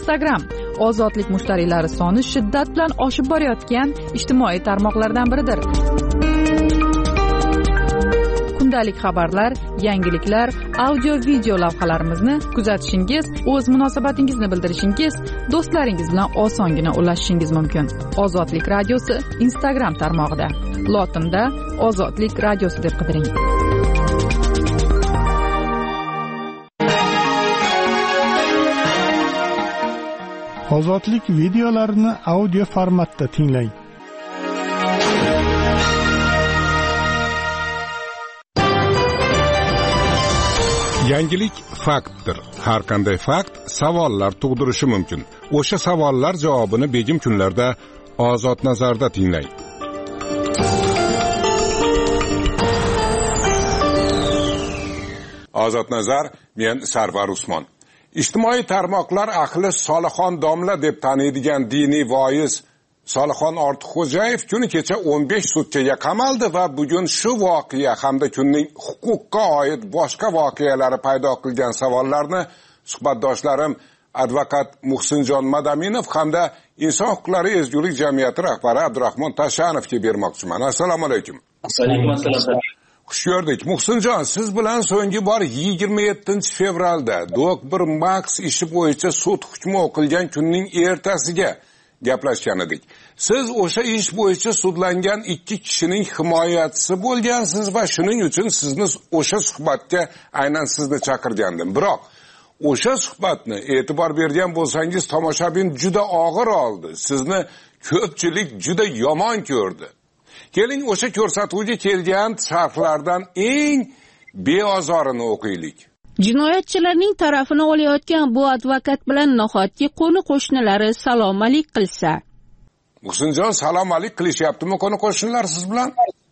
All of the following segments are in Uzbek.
Instagram ozodlik mushtariylari soni shiddat bilan oshib borayotgan ijtimoiy tarmoqlardan biridir. Kundalik xabarlar, yangiliklar, audio-video lavhalarimizni kuzatishingiz, o'z munosabatingizni bildirishingiz, do'stlaringiz bilan osongina ulashishingiz mumkin. Ozodlik radiosi Instagram tarmog'ida. Lotinda Ozodlik radiosi deb qidiring. Ozodlik videolarini audio formatda tinglang. Yangilik faktdir. Har qanday fakt savollar tug'dirishi mumkin. O'sha savollar javobini begim kunlarda Ozod nazarda tinglang. Ozod nazar, men Sarvar Usmon. Ijtimoiy tarmoqlar ahli Solixon domla deb taniydigan diniy voiz Solixon Ortiqxo'jayev kuni kecha 15 sutkaga qamaldi va bugun shu voqea hamda kunning huquqqa oid boshqa voqealari paydo qilgan savollarni suhbatdoshlarim advokat Muhsinjon Madaminov hamda Inson huquqlari ezgulik jamiyati rahbari Abdurahmon Tashanovga bermoqchiman. Assalomu alaykum. Alaykum assalom. Xush ko'rdik. Muhsinjon, siz bilan so'nggi bor 27-fevralda Doktor Max ishi bo'yicha sud hukmi o'qilgan kunning ertasiga gaplashgan edik. Siz o'sha ish bo'yicha sudlangan 2 kishining himoyachisi bo'lgansiz va shuning uchun sizni o'sha suhbatga aynan sizni chaqirgandim. Biroq o'sha suhbatni e'tibor bergan bo'lsangiz, tomoshabin juda og'ir oldi. Sizni ko'pchilik juda yomon ko'rdi. Keling, o'sha ko'rsatuvga kelgan sharhlardan eng beozorini o'qiylik. Jinoyatchilarning tarafini olayotgan bu advokat bilan nahotki qo'ni-qo'shnilari salom-alik qilsa? Muhsinjon, salom-alik qilishyaptimi qo'ni-qo'shnilar siz bilan?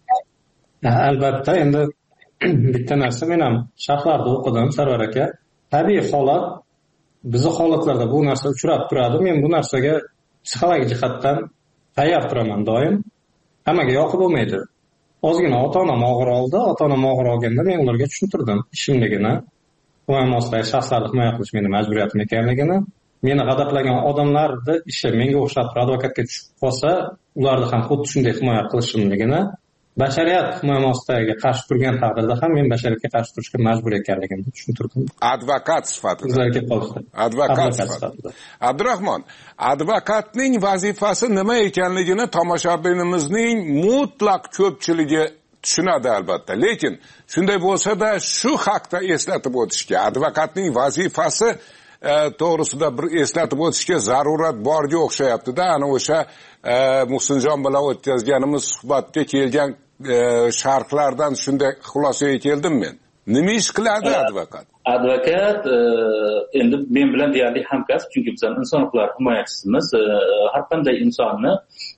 Albatta, endi bitta narsa, men ham sharhlarda o'qidim, Sarvar aka. Tabiiy holat, bizi holatlarda bu narsa uchrab turadi. Men bu narsaga psixologik jihatdan tayyor turaman doim. Hammaga yoqib bo'lmaydi. Ozgina ota-onam og'ir oldi, ota-onam og'ir olganda men ularga tushuntirdim ishimligini, muammosdagi shaxslarni himoya qilish meni majburiyatim ekanligini. Meni g'adaplagan odamlarni ishi menga o'xshab advokatga tushib qolsa, ularni ham xuddi shunday himoya qilishimligini, bashariyat himoyasidagi qarshi turgan taqdirda ham men bashariyatga qarshi turishga majbur ekanligimni tushuntirdim. Advokat sifatida. Sizlarga qolsa. Advokat sifatida. Abdurahmon, advokatning vazifasi nima ekanligini tomoshabinimizning mutlaq ko'pchiligi tushunadi albatta. Lekin shunday bo'lsa-da shu haqda eslatib o'tishga, advokatning vazifasi to'g'risida bir eslatib o'tishga zarurat borga o'xshayapti-da. Ana o'sha Muhsinjon bilan o'tkazganimiz suhbatga kelgan sharhlardan shunday xulosaga keldim men. Nima ish qiladi advokat? Advokat endi men bilan deyarli hamkasb, chunki biz inson huquqlari himoyachisimiz. Har qanday insonni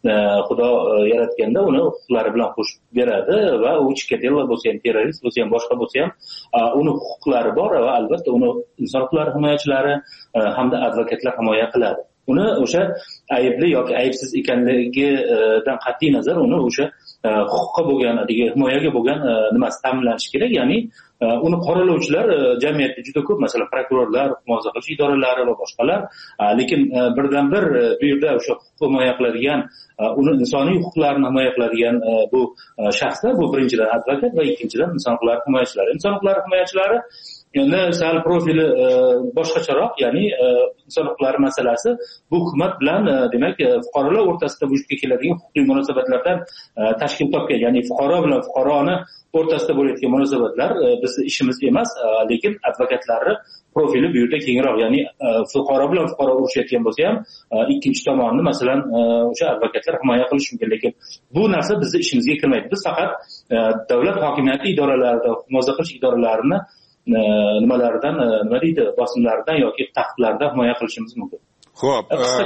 Xudo yaratganda uni huquqlari bilan qo'shib beradi va u chikatilla bo'lsa ham, terrorist bo'lsa ham, boshqa bo'lsa ham, uni huquqlari bor va albatta uni inson huquqlari himoyachilari hamda advokatlar himoya qiladi. Uni o'sha aybli yoki aybsiz ekanligidan qat'iy nazar uni o'sha huquqqa bo'lgan, himoyaga bo'lgan nimasi ta'minlanishi kerak. Ya'ni uni qoralovchilar jamiyatda juda ko'p, masalan, prokurorlar, muhofaza qilish idoralari va boshqalar. Lekin birdan-bir bu yerda o'sha huquqni himoya qiladigan, uni insoniy huquqlarini himoya qiladigan bu shaxslar, bu birinchidan advokat va ikkinchidan inson huquqlari himoyachilari. Inson huquqlari himoyachilari sal profili boshqacharoq, ya'ni inson huquqlari masalasi bu hukumat bilan, demak, fuqarolar o'rtasida vujudga keladigan huquqiy munosabatlardan tashkil topgan. Ya'ni fuqaro bilan fuqaroni o'rtasida bo'layotgan munosabatlar bizni ishimiz emas, lekin advokatlarni profili bu yerda kengroq. Ya'ni fuqaro bilan fuqaro urushayotgan bo'lsa ham, ikkinchi tomonni masalan o'sha advokatlar himoya qilish mumkin, lekin bu narsa bizni ishimizga kirmaydi. Biz faqat davlat hokimiyati idoralarida, muhofaza qilish idoralarini nimalardan, nima deydi, bosimlaridan yoki taqiqlardan himoya qilishimiz mumkin. Xo'p,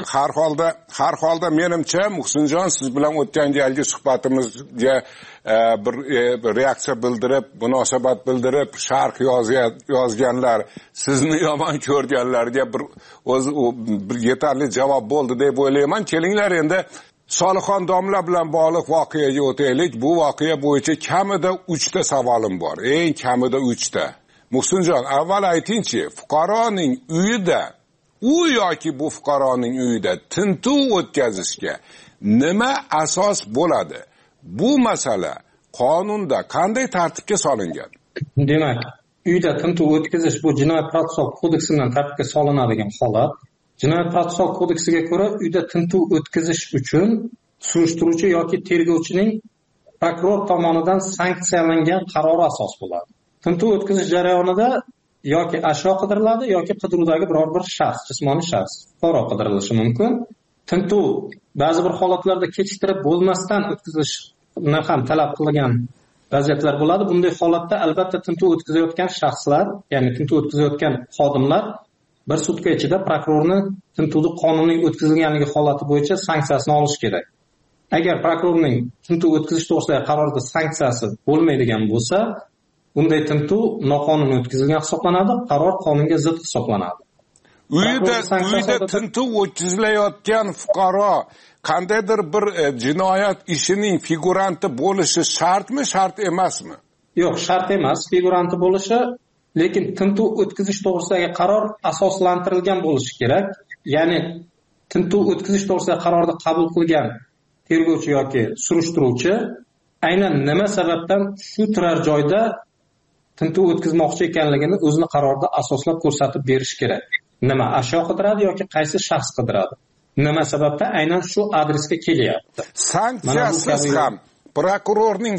har holda menimcha Muhsinjon, siz bilan o'tgan galgi suhbatimizga bir reaksiya bildirib, munosabat bildirib, sharh yozganlar, sizni yomon ko'rganlarga bir yetarli javob bo'ldi deb o'ylayman. Kelinglar endi Solixon domla bilan bog'liq voqeaga o'taylik. Bu voqea bo'yicha kamida 3 ta savolim bor. Eng kamida 3 ta. Muhsinjon, avval aytingchi, fuqaroning uyida u yoki bu fuqaroning uyida tintuv o'tkazishga nima asos bo'ladi? Bu masala qonunda qanday tartibga solingan? Demak, uyda tintuv o'tkazish bu Jinoyat protsessual kodeksidan tartibga solinadigan holat. Jinoyat protsessual kodeksiga ko'ra, uyda tintuv o'tkazish uchun surishtiruvchi yoki tergovchining prokuror tomonidan sanksiyalangan qarori asos bo'ladi. Tintuv o'tkazish jarayonida yoki ashyo qidiriladi yoki qidiruvdagi biror bir shaxs, jismoniy shaxs, fuqaro qidirilishi mumkin. Tintuv ba'zi bir holatlarda kechiktirib bo'lmasdan o'tkazilishni ham talab qilgan vaziyatlar bo'ladi. Bunday holatda albatta tintuv o'tkazayotgan shaxslar, ya'ni tintuv o'tkazayotgan xodimlar bir sutka ichida prokurorni tintuvni qonuniy o'tkazilganligi holati bo'yicha sanksiyasini olish kerak. Agar prokurorning tintuv o'tkazish to'g'risidagi qarorida sanksiyasi bo'lmaydigan bo'lsa, bunday tintuv noqonuniy o'tkazilgan hisoblanadi, qaror qonunga zid hisoblanadi. Uyda tintuv o'tkazilayotgan fuqaro qandaydir bir jinoyat ishining figuranti bo'lishi shartmi, shart emasmi? Yo'q, shart emas, figuranti bo'lishi, lekin tintuv o'tkazish to'g'risidagi qaror asoslantirilgan bo'lishi kerak. Ya'ni tintuv o'tkazish to'g'risidagi qarorni qabul qilgan tergovchi yoki surishtiruvchi aynan nima sababdan shu turar joyda tintuv o'tkazmoqchi ekanligini o'zini qarorda asoslab ko'rsatib berish kerak. Nima ashyo qidiradi yoki qaysi shaxs qidiradi? Nima sababdan aynan shu adresga kelyapti? Sanksiyasiz ham, prokurorning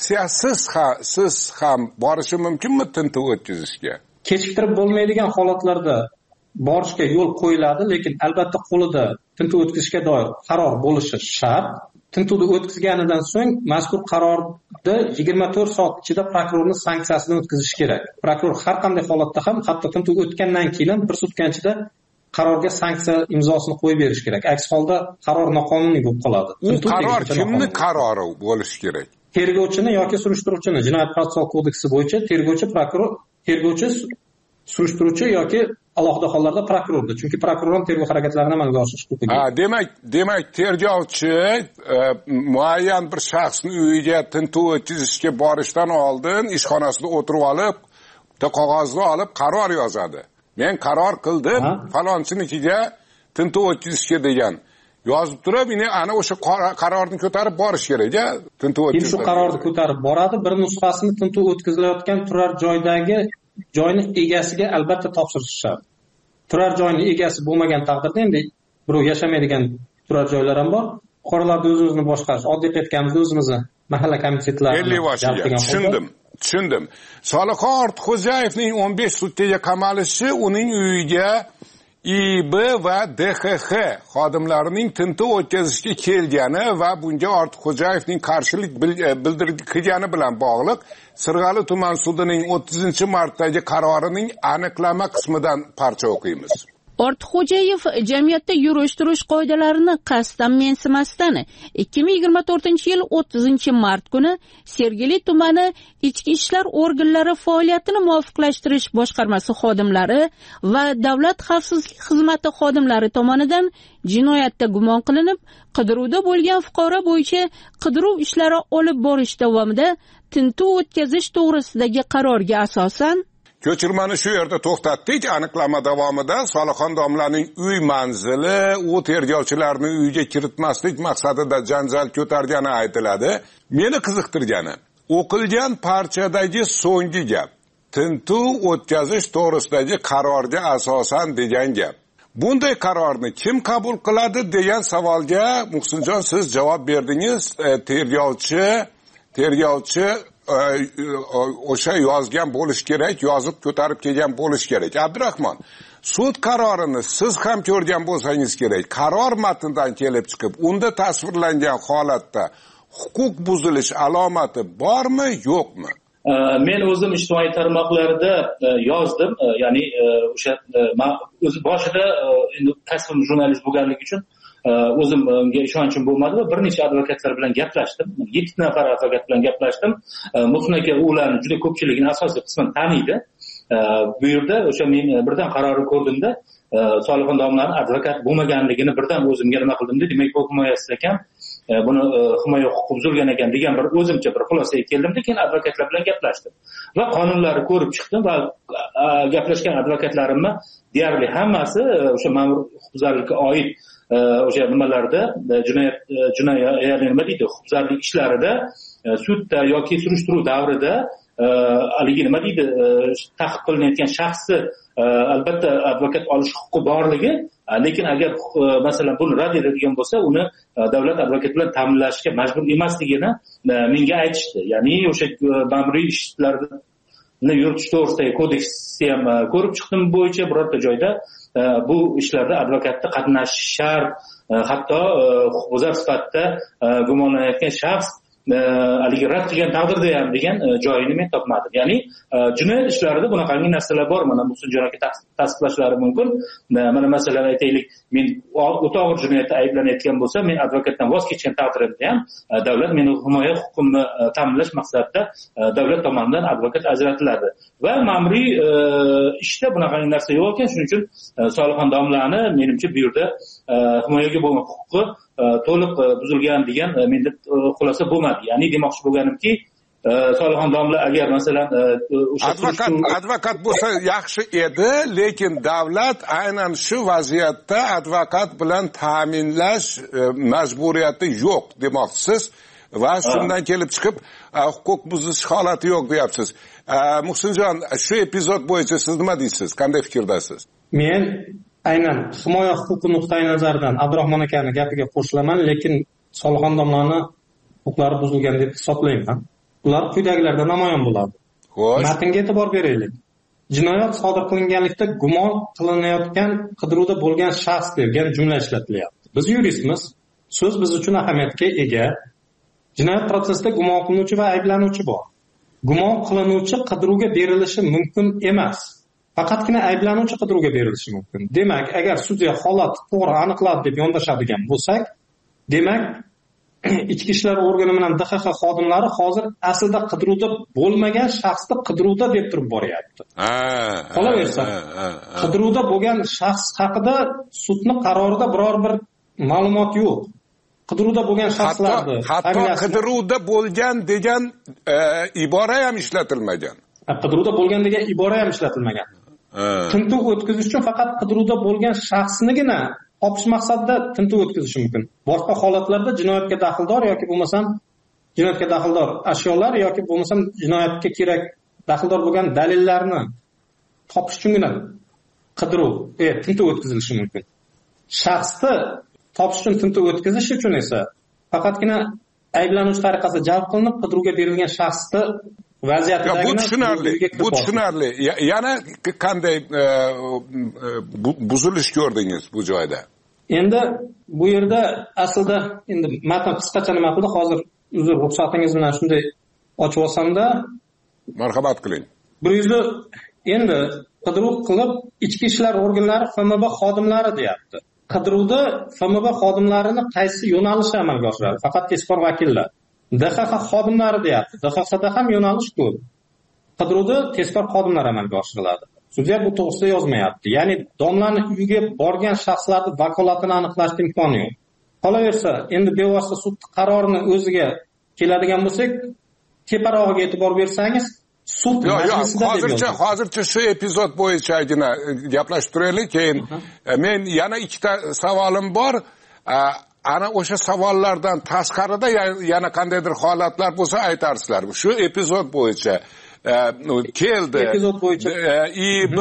sanksiyasiz ham borishi mumkinmi tintuv o'tkazishga? Kechiktirib bo'lmaydigan holatlarda borishga yo'l qo'yiladi, lekin albatta qo'lida tintuv o'tkazishga doir qaror bo'lishi shart. Tintuvni o'tkazganidan so'ng mazkur qarorni 24 soat ichida prokurorning sanksiyasini o'tkazish kerak. Prokuror har qanday holatda ham, hatto tintuv o'tgandan keyin bir sutka ichida qarorga sanksiya imzosini qo'yib berish kerak. Aks holda qaror noqonuniy bo'lib qoladi. U qaror kimning qarori bo'lishi kerak? Tergovchini yoki surishtiruvchini. Jinoyat protsessual kodeksi bo'yicha tergovchi surishtiruvchi yoki alohida hollarda prokurordir. Chunki prokuror tergov harakatlarini amalga oshirish huquqiga ega. Demak, tergovchi muayyan bir shaxsning uyiga tintuv o'tkazishga borishdan oldin ishxonasida o'tirib olib, qog'ozni olib qaror yozadi. Men qaror qildim, falonchinikiga tintuv o'tkazishga degan. Yozib turib, ana o'sha qarorni ko'tarib borish kerak-a? Tintuv o'tkazishga. Shu qarorni ko'tarib boradi, bir nusxasini tintuv o'tkazilayotgan turar joydagi joyning egasiga albatta topshirish shart. Turar joyning egasi bo'lmagan taqdirda, endi birov yashamaydigan turar joylar ham bor. Fuqarolarda o'zimizni boshqarish, oddiy aytganimizda o'zimizni mahalla komitetilarini tushundim. Solixa Ortiqxo'jayevning 15 sutkaga qamalishi uning uyiga IB va DXX xodimlarining tintuv o'tkazishga kelgani va bunga Ortiqxo'jayevning qarshilik qilgani bilan bog'liq Sirg'ali tuman sudining 30-martdagi qarorining aniqlama qismidan parcha o'qiymiz. Ortiqxo'jayev jamiyatda yurish-turish qoidalarini qasddan mensimasdan 2024-yil 30-mart kuni Sergeli tumani ichki ishlar organlari faoliyatini muvofiqlashtirish boshqarmasi xodimlari va davlat xavfsizlik xizmati xodimlari tomonidan jinoyatda gumon qilinib, qidiruvda bo'lgan fuqaro bo'yicha qidiruv ishlari olib borish davomida tintuv o'tkazish to'g'risidagi qarorga asosan Ko'chirmani shu yerda to'xtatdik. Aniqlama davomida Solixon domlaning uy manzili u tergovchilarni uyga kiritmaslik maqsadida janjal ko'targani aytiladi. Meni qiziqtirgani, o'qilgan parchadagi so'nggi gap tintuv o'tkazish to'g'risidagi qarorga asosan degan gap. Bunday qarorni kim qabul qiladi degan savolga Muhsinjon siz javob berdingiz. Tergovchi o'sha yozgan bo'lish kerak, yozib ko'tarib kelgan bo'lish kerak. Abdurahmon, sud qarorini siz ham ko'rgan bo'lsangiz kerak. Qaror matnidan kelib chiqib, unda tasvirlangan holatda huquq buzilish alomati bormi, yo'qmi? Men o'zim ijtimoiy tarmoqlarda yozdim, ya'ni o'sha boshida endi kasbim jurnalist bo'lganligi uchun o'zimga ishonchim bo'lmadi va bir necha advokatlar bilan gaplashdim. 7 nafar advokat bilan gaplashdim. Muhsin aka ularni juda ko'pchiligini asosiy qismini taniydi. Bu yerda o'sha men birdan qarorni ko'rdimda, Solixon domlaning advokat bo'lmaganligini birdan o'zimga nima qildimda, demak, huquq himoyachisi ekan. buni himoya huquqi buzilgan ekan degan bir o'zimcha bir xulosaga keldim. Keyin advokatlar bilan gaplashdim va qonunlarni ko'rib chiqdim va gaplashgan advokatlarimni deyarli hammasi o'sha ma'mur huquqbuzarlikka oid o'sha nimalarda jinoyat nima deydi huquqbuzarlik ishlarida sudda yoki surishtiruv davrida haligi nima deydi ta'qib qilinayotgan shaxsni albatta advokat olish huquqi borligi, lekin agar masalan buni rad etadigan bo'lsa uni davlat advokati bilan ta'minlashga majbur emasligini menga aytishdi. Ya'ni o'sha ma'muriy ishlarni yuritish to'g'risidagi kodeksni ham ko'rib chiqdim, bo'yicha birorta joyda bu ishlarda advokatni qatnashishi shart, hatto huquqbuzar sifatida gumonlanayotgan shaxs haligi rad qilgan taqdirda ham degan joyini men topmadim. Ya'ni jinoyat ishlarida bunaqangi narsalar bor. Mana Muhsinjon aka tasdiqlashlari mumkin. Mana masalan aytaylik, men o'ta og'ir jinoyatda ayblanayotgan bo'lsam, men advokatdan voz kechgan taqdirimda ham davlat meni himoya huquqimni ta'minlash maqsadida davlat tomonidan advokat ajratiladi. Va ma'muriy ishda bunaqangi narsa yo'q ekan. Shuning uchun Solixon domlani menimcha bu yerda himoyaga bo'lgan huquqi to'liq buzilgan degan menda xulosa bo'lmadi. Ya'ni demoqchi bo'lganimki, Solixon domla agar masalan advokat bo'lsa yaxshi edi, lekin davlat aynan shu vaziyatda advokat bilan ta'minlash majburiyati yo'q demoqchisiz va shundan kelib chiqib huquq buzish holati yo'q deyapsiz. Muhsinjon, shu epizod bo'yicha siz nima deysiz? Qanday fikrdasiz? Men aynan himoya huquqi nuqtai nazaridan Abdurahmon akani gapiga qo'shilaman, lekin Solixon domlani huquqlari buzilgan deb hisoblayman. Ular quyidagilarda namoyon bo'ladi. Xo'sh. Matnga e'tibor beraylik. Jinoyat sodir qilinganlikda gumon qilinayotgan qidiruvda bo'lgan shaxs degan jumla ishlatilyapti. Biz yuristmiz, so'z biz uchun ahamiyatga ega. Jinoyat prosesida gumon qilinuvchi va ayblanuvchi bor. Gumon qilinuvchi qidiruvga berilishi mumkin emas. Faqatgina ayblanuvchi qidiruvga berilishi mumkin. Demak, agar sudya holat to'g'ri aniqladi deb yondashadigan bo'lsak, demak, ichki ishlar organi bilan DXX xodimlari hozir aslida qidiruvda bo'lmagan shaxsni qidiruvda deb turib boryapti. Qolaversa, qidiruvda bo'lgan shaxs haqida sudning qarorida biror bir ma'lumot yo'q. Qidiruvda bo'lgan shaxslarni hatto qidiruvda bo'lgan degan ibora ham ishlatilmagan. Qidiruvda bo'lgan degan ibora ham ishlatilmagan. Tintuv o'tkazish uchun faqat qidiruvda bo'lgan shaxsnigina topish maqsadida tintuv o'tkazish mumkin. Boshqa holatlarda jinoyatga daxldor yoki bo'lmasam jinoyatga daxldor ashyolar yoki bo'lmasam jinoyatga kerak daxldor bo'lgan dalillarni topish uchungina qidiruv, tintuv o'tkazilishi mumkin. Shaxsni topish uchun tintuv o'tkazish uchun esa faqatgina ayblanuvchi tariqasida jalb qilinib qidiruvga berilgan shaxsni vaziyatidagi bu tushunarli. Yana qanday buzilish ko'rdingiz bu joyda? Endi bu yerda aslida endi matn qisqacha nima qildi? Hozir uzr ruxsatingiz bilan shunday ochib olsam-da, marhamat qiling. 100 endi qidiruv qilib ichki ishlar organlari FMB xodimlari deyapti. Qidiruvda FMB xodimlarini qaysi yo'nalishi amalga oshiradi? Faqat tezkor vakillar. DXX xodimlari deyapti. DXXda ham yo'nalish ko'p. Qidiruvda tezkor xodimlar amalga oshiriladi. Sudya bu to'g'risida yozmayapti. Ya'ni domlani uyiga borgan shaxslarning vakolatini aniqlash imkoni yo'q. Qolaversa, endi bevosita sud qarorini o'ziga keladigan bo'lsak, teparog'iga e'tibor bersangiz, sud majlisida hozircha shu epizod bo'yichagina gaplashib turaylik, keyin men yana ikkita savolim bor. Ana o'sha savollardan tashqarida yana qandaydir holatlar bo'lsa aytarsizlar. Shu epizod bo'yicha keldi. Epizod bo'yicha IB,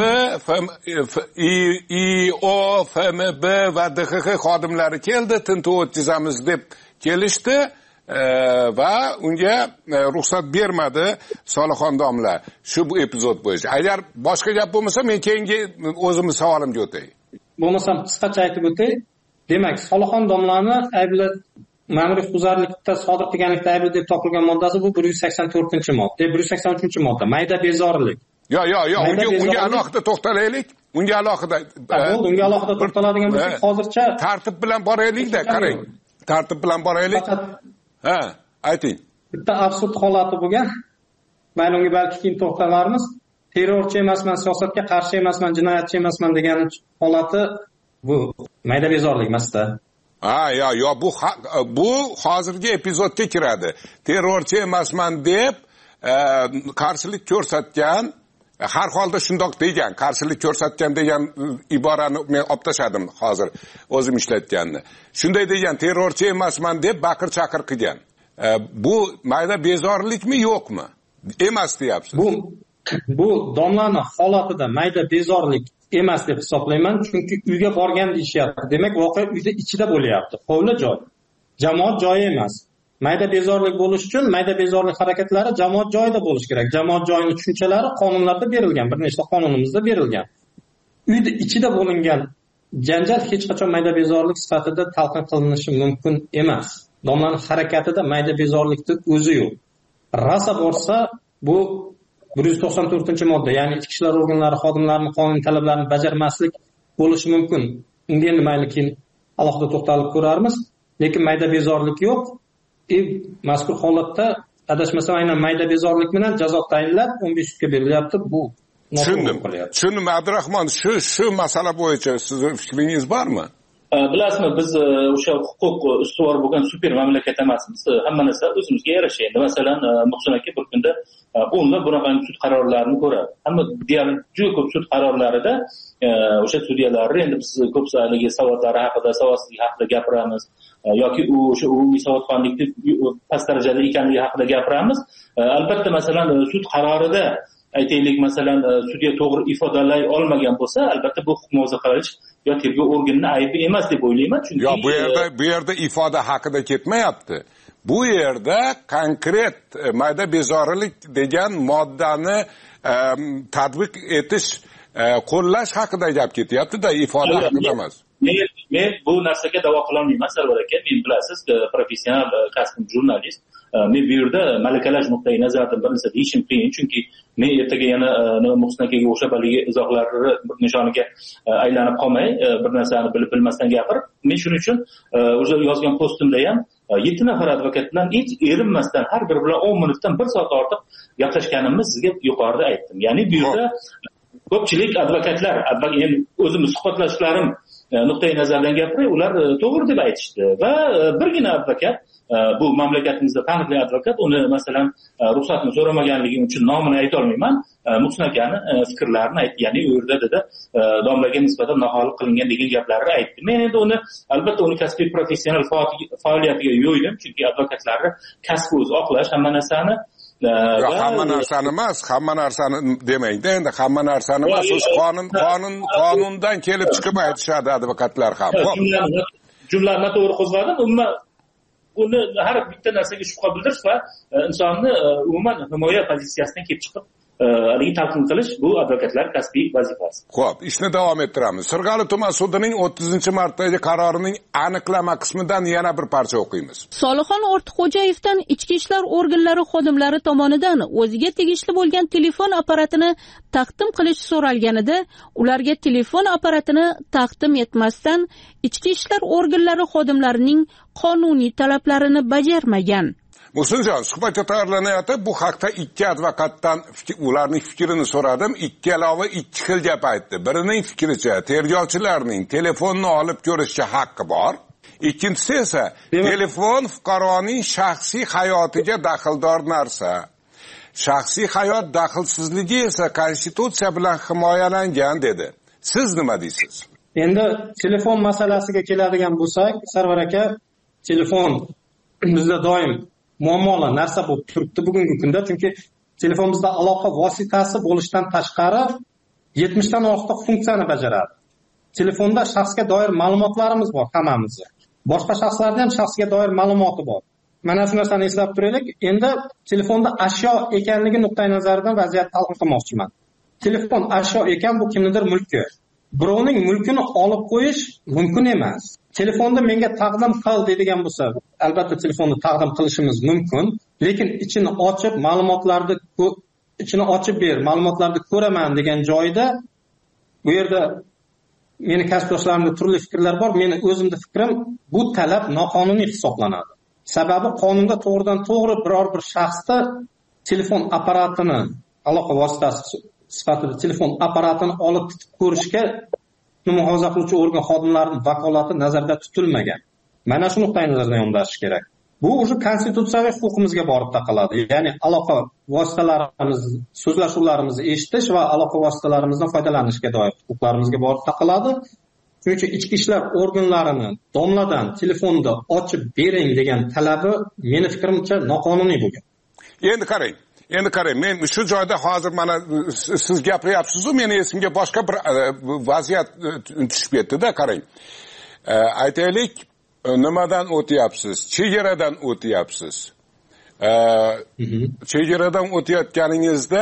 IO, FMB va DXX xodimlari keldi, tintuv o'tkazamiz deb kelishdi va unga ruxsat bermadi Solixon domla shu epizod bo'yicha. Agar boshqa gap bo'lmasa, men keyingi o'zimning savolimga o'tay. Bo'lmasam qisqacha aytib o'tay. Demak, Solixon domlani ma'muriy huquqbuzarlikda sodir qilganlikda aybli deb topilgan moddasi bu 184-modda, 183-modda, mayda bezorilik. Unga alohida to'xtalaylik. Unga alohida to'xtaladigan bo'lsak, hozircha tartib bilan boraylik-da, qarang. Tartib bilan boraylik. Ayting. Bitta absurd holati bo'lgan. Mayli unga balki keyin to'xtalarmiz. Terrorchi emasman, siyosatga qarshi emasman, jinoyatchi emasman degan holati bu mayda bezorlik emas-da. yo bu hozirgi epizodga kiradi. Terrorchi emasman deb qarshilik ko'rsatgan, har holda shundoq degan, qarshilik ko'rsatgan degan iborani men olib tashladim hozir o'zim ishlatganni. Shunday degan, terrorchi emasman deb baqir-chaqir qilgan. Bu mayda bezorlikmi yo'qmi? Emas deyapsiz. Bu domlani holatida mayda bezorlik emas deb hisoblayman, chunki uyga borgan deyishyapti. Demak, voqea uyda ichida bo'lyapti. Hovli joy. Jamoat joyi emas. Mayda bezorlik bo'lish uchun mayda bezorlik harakatlari jamoat joyida bo'lish kerak. Jamoat joyining tushunchalari qonunlarda berilgan, bir nechta qonunimizda berilgan. Uyda ichida bo'lingan janjal hech qachon mayda bezorlik sifatida talqin qilinishi mumkin emas. Domlaning harakatida mayda bezorlikning o'zi yo'q. Rasa borsa bu 194-modda, ya'ni ichki ishlar organlari xodimlarining qonuniy talablarini bajarmaslik bo'lishi mumkin. Unga endi mayli keyin alohida to'xtalib ko'rarmiz, lekin mayda bezorlik yo'q. Mazkur holatda adashmasam aynan mayda bezorlik bilan jazo tayinlab 15 sutga berilyapti. Bu tushundim. Abdurahmon, shu masala bo'yicha sizning fikringiz bormi? Bilasizmi, biz o'sha huquq ustuvor bo'lgan super mamlakat emasmiz. Hamma narsa o'zimizga yarasha. Endi masalan, Muhsin aka bir kunda o'nlab bunaqa sud qarorlarini ko'radi. Hamma deyarli juda ko'p sud qarorlarida o'sha sudyalar, endi biz ko'psaligi savodlari haqida, savodsizlik haqida gapiramiz yoki o'sha umumiy savodxonlikni past darajada ekanligi haqida gapiramiz. Albatta, masalan, sud qarorida aytaylik, masalan, sudya to'g'ri ifodalay olmagan bo'lsa, albatta bu huquq muhofaza qilish yo tergov organining aybi emas deb o'ylayman. Chunki bu yerda ifoda haqida ketmayapti. Bu yerda konkret mayda bezorilik degan moddani tatbiq etish, qo'llash haqida gap ketyapti-da, ifoda haqida emas. Men bu narsaga da'vo qila olmayman, Sarvar aka. Men bilasiz, professional kasbim jurnalist. Men bu yerda malakalash nuqtai nazaridan bir narsa deyishim qiyin, chunki men ertaga yana Muhsin akaga o'xshab haligi izohlari nishoniga aylanib qolmay, bir narsani bilib bilmasdan gapirib, men shuning uchun o'sha yozgan postimda ham 7 nafar advokat bilan hech erinmasdan har biri bilan 10 minutdan 1 soat ortiq gaplashganimni sizga yuqorida aytdim. Ya'ni bu yerda ko'pchilik advokatlar, o'zimni suhbatlashlarim nuqtai nazardan gapiray, ular to'g'ri deb aytishdi va birgina advokat, bu mamlakatimizda taniqli advokat, uni masalan ruxsatni so'ramaganligi uchun nomini ayta olmayman, Muhsin akani fikrlarini aytdi. Ya'ni u yerda dedi domlaga nisbatan noholi qilingan degan gaplarni aytdi. Men endi uni albatta uni kasbiy professional faoliyatiga yo'ydim, chunki advokatlarni kasbi o'zi oqlash hamma narsani hamma narsani demangda, endi hamma narsani emas, qonundan kelib chiqib aytishadi advokatlar ham. Jumlalarni to'g'ri qo'zg'adim. Uni har bitta narsaga shubha bildirish va insonni umuman himoya pozitsiyasidan kelib chiqib haligi talqin qilish bu advokatlar kasbiy vazifasi. Xo'p, ishni davom ettiramiz. Sirg'ali tuman sudining 30-martdagi qarorining aniqlama qismidan yana bir parcha o'qiymiz. Solixon Ortiqxo'jayevdan ichki ishlar organlari xodimlari tomonidan o'ziga tegishli bo'lgan telefon apparatini taqdim qilish so'ralganida, ularga telefon apparatini taqdim etmasdan ichki ishlar organlari xodimlarining qonuniy talablarini bajarmagan. Muhsinjon, suhbatga tayyorlanayotib bu haqda 2 advokatdan ularning fikrini so'radim. Ikkalova 2 xil gap aytdi. Birining fikricha tergovchilarning telefonni olib ko'rishga haqqi bor. Ikkinchisi esa telefon fuqaroning shaxsiy hayotiga daxldor narsa. Shaxsiy hayot daxlsizligi esa konstitutsiya bilan himoyalangan dedi. Siz nima deysiz? Endi telefon masalasiga keladigan bo'lsak, Sarvar aka, telefon bizda doim muammolar narsa bo'lib turibdi bugungi kunda, chunki telefon bizda aloqa vositasi bo'lishdan tashqari 70 dan ortiq funksiyani bajaradi. Telefonda shaxsga doir ma'lumotlarimiz bor hammamizda. Boshqa shaxslarning ham shaxsga doir ma'lumoti bor. Mana shu narsani eslab turaylik. Endi telefonda ashyo ekanligi nuqtai nazaridan vaziyatni talqin qilmoqchiman. Telefon ashyo ekan, bu kimnidir mulki. Birovning mulkini olib qo'yish mumkin emas. Telefonda menga taqdim qil deydigan bo'lsa, albatta telefonni taqdim qilishimiz mumkin, lekin ichini ochib ber, ma'lumotlarni ko'raman degan joyda bu yerda meni kasbdoshlarimda turli fikrlar bor. Meni o'zimda fikrim, bu talab noqonuniy hisoblanadi. Sababi qonunda to'g'ridan to'g'ri biror bir shaxsda telefon apparatini, aloqa vositasi sifatida telefon apparatini olib ko'rishga muhofaza qiluvchi organ xodimlarining vakolati nazarda tutilmagan. mana shu nuqtai nazardan yondashish kerak. Bu o'sha konstitutsiyaviy huquqimizga borib taqaladi. Ya'ni aloqa vositalarimiz, so'zlashuvlarimizni eshitish va aloqa vositalarimizdan foydalanishga doir huquqlarimizga borib taqaladi. Shuning uchun ichki ishlar organlarini domladan telefonda ochib bering degan talabi meni fikrimcha noqonuniy bo'lgan. Endi qarang, men shu joyda hozir mana siz gapiryapsiz-ku, meni esimga boshqa bir vaziyat tushib ketdi-da, qarang. Aytaylik, nimadan o'tyapsiz? Chegaradan o'tyapsiz. Chegaradan o'tayotganingizda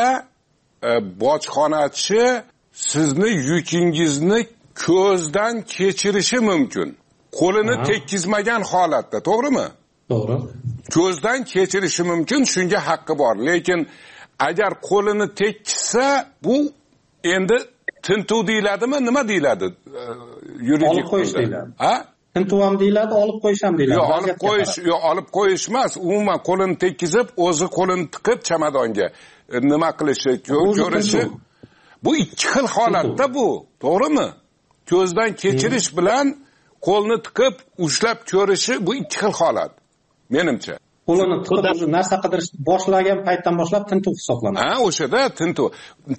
bojxonachi sizni yukingizni ko'zdan kechirishi mumkin. Qo'lini tekkizmagan holatda, to'g'rimi? To'g'ri. Ko'zdan kechirishi mumkin, shunga haqqi bor. Lekin agar qo'lini tekkizsa, bu endi tintuv deyiladimi, nima deyiladi? Olib qo'yish deyiladi. Ha? Tintuv ham deyiladi, olib qo'yish ham deyiladi. Olib qo'yish emas, umuman qo'lini tekkizib, o'zi qo'lini tiqib chamadonga nima qilishi, ko'rishi. Bu ikki xil holatda bu, to'g'rimi? Ko'zdan kechirish bilan qo'lni tiqib ushlab ko'rishi bu ikki xil holat. Menimcha. Qo'lini tiqib o'zi narsa qidirish boshlagan paytdan boshlab tintuv hisoblanadi. Ha, o'shada tintuv.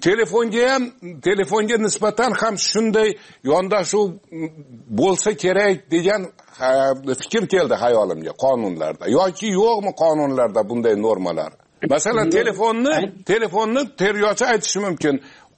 Telefonga nisbatan ham shunday yondashuv bo'lsa kerak degan fikr keldi hayolimga qonunlarda. Yoki yo'qmi qonunlarda bunday normalar? Masalan, telefonni tergovchi aytishi mumkin.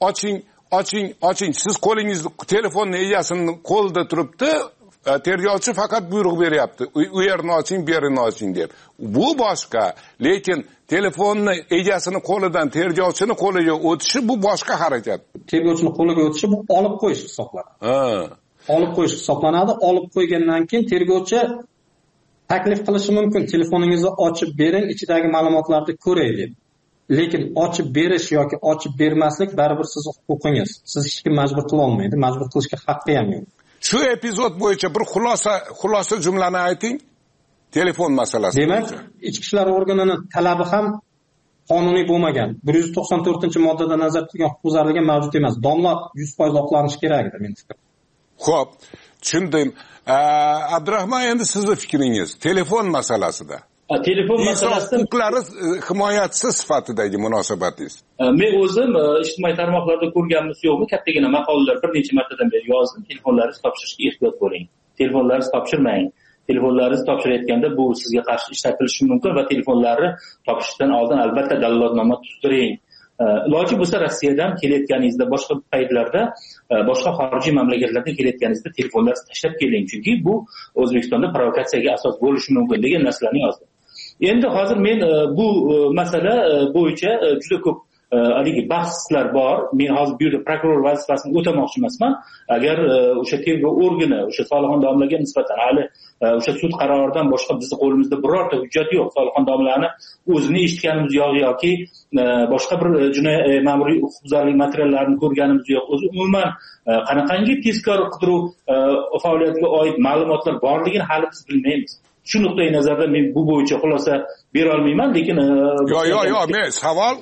Oching. Siz qo'lingizni telefonni egasini qo'lida turibdi. Tergovchi faqat buyruq beryapti. U yerni oching, bu yerni oching deb. Bu boshqa. Lekin telefonni egasini qo'lidan tergovchini qo'liga o'tishi bu boshqa harakat. Tergovchini qo'liga o'tishi bu olib qo'yish hisoblanadi. Olib qo'yish hisoblanadi. Olib qo'ygandan keyin tergovchi taklif qilishi mumkin. Telefoningizni ochib bering, ichidagi ma'lumotlarni ko'ray deb. Lekin ochib berish yoki ochib bermaslik baribir sizning huquqingiz. Siz hech kim majbur qila olmaydi. Majbur qilishga haqqi ham yo'q. Shu epizod bo'yicha bir xulosa jumlani ayting. Telefon masalasi. Demak, ichki ishlar organining talabi ham qonuniy bo'lmagan. 194-moddada nazarda tutilgan huquqbuzarliklar mavjud emas. Domla 100% oqlanishi kerak edi men fikrim. Xo'p, tushundim. Abdurahmon, endi sizning fikringiz telefon masalasida. Telefon masalasida huquqlari himoyachisi sifatidagi munosabatingiz. Men o'zim ijtimoiy tarmoqlarda ko'rganmiz yo'qmi, kattagina maqolalar bir necha martadan beri yozdim. Telefonlaringizni topshirishga ehtiyot bo'ling. Telefonlaringizni topshirmang. Telefonlaringizni topshirayotganda bu sizga qarshi ishlatilishi mumkin va telefonlarni topshirishdan oldin albatta dalolatnoma tuzdiring. Iloji bo'lsa Rossiyadan kelayotganingizda, boshqa paytlarda boshqa xorijiy mamlakatlardan kelayotganingizda telefonlaringizni tashlab keling, chunki bu O'zbekistonda provokatsiyaga asos bo'lishi mumkin degan narsalarni yozdim. Endi hozir men bu masala bo'yicha juda ko'p haligi bahslar bor. Men hozir bu yerda prokuror vazifasini o'tamoqchi emasman. Agar o'sha tergov organi o'sha Solixon domlaga nisbatan hali o'sha sud qaroridan boshqa bizning qo'limizda birorta hujjat yo'q. Solixon domlani o'zini eshitganimiz yo'q yoki boshqa bir jinoiy ma'muriy huquqbuzarlik materiallarini ko'rganimiz yo'q. O'zi umuman qanaqangi tezkor qidiruv faoliyatiga oid ma'lumotlar borligini hali biz bilmaymiz. Shu nuqtai nazardan men bu bo'yicha xulosa bera olmayman, lekin yo'q, men savol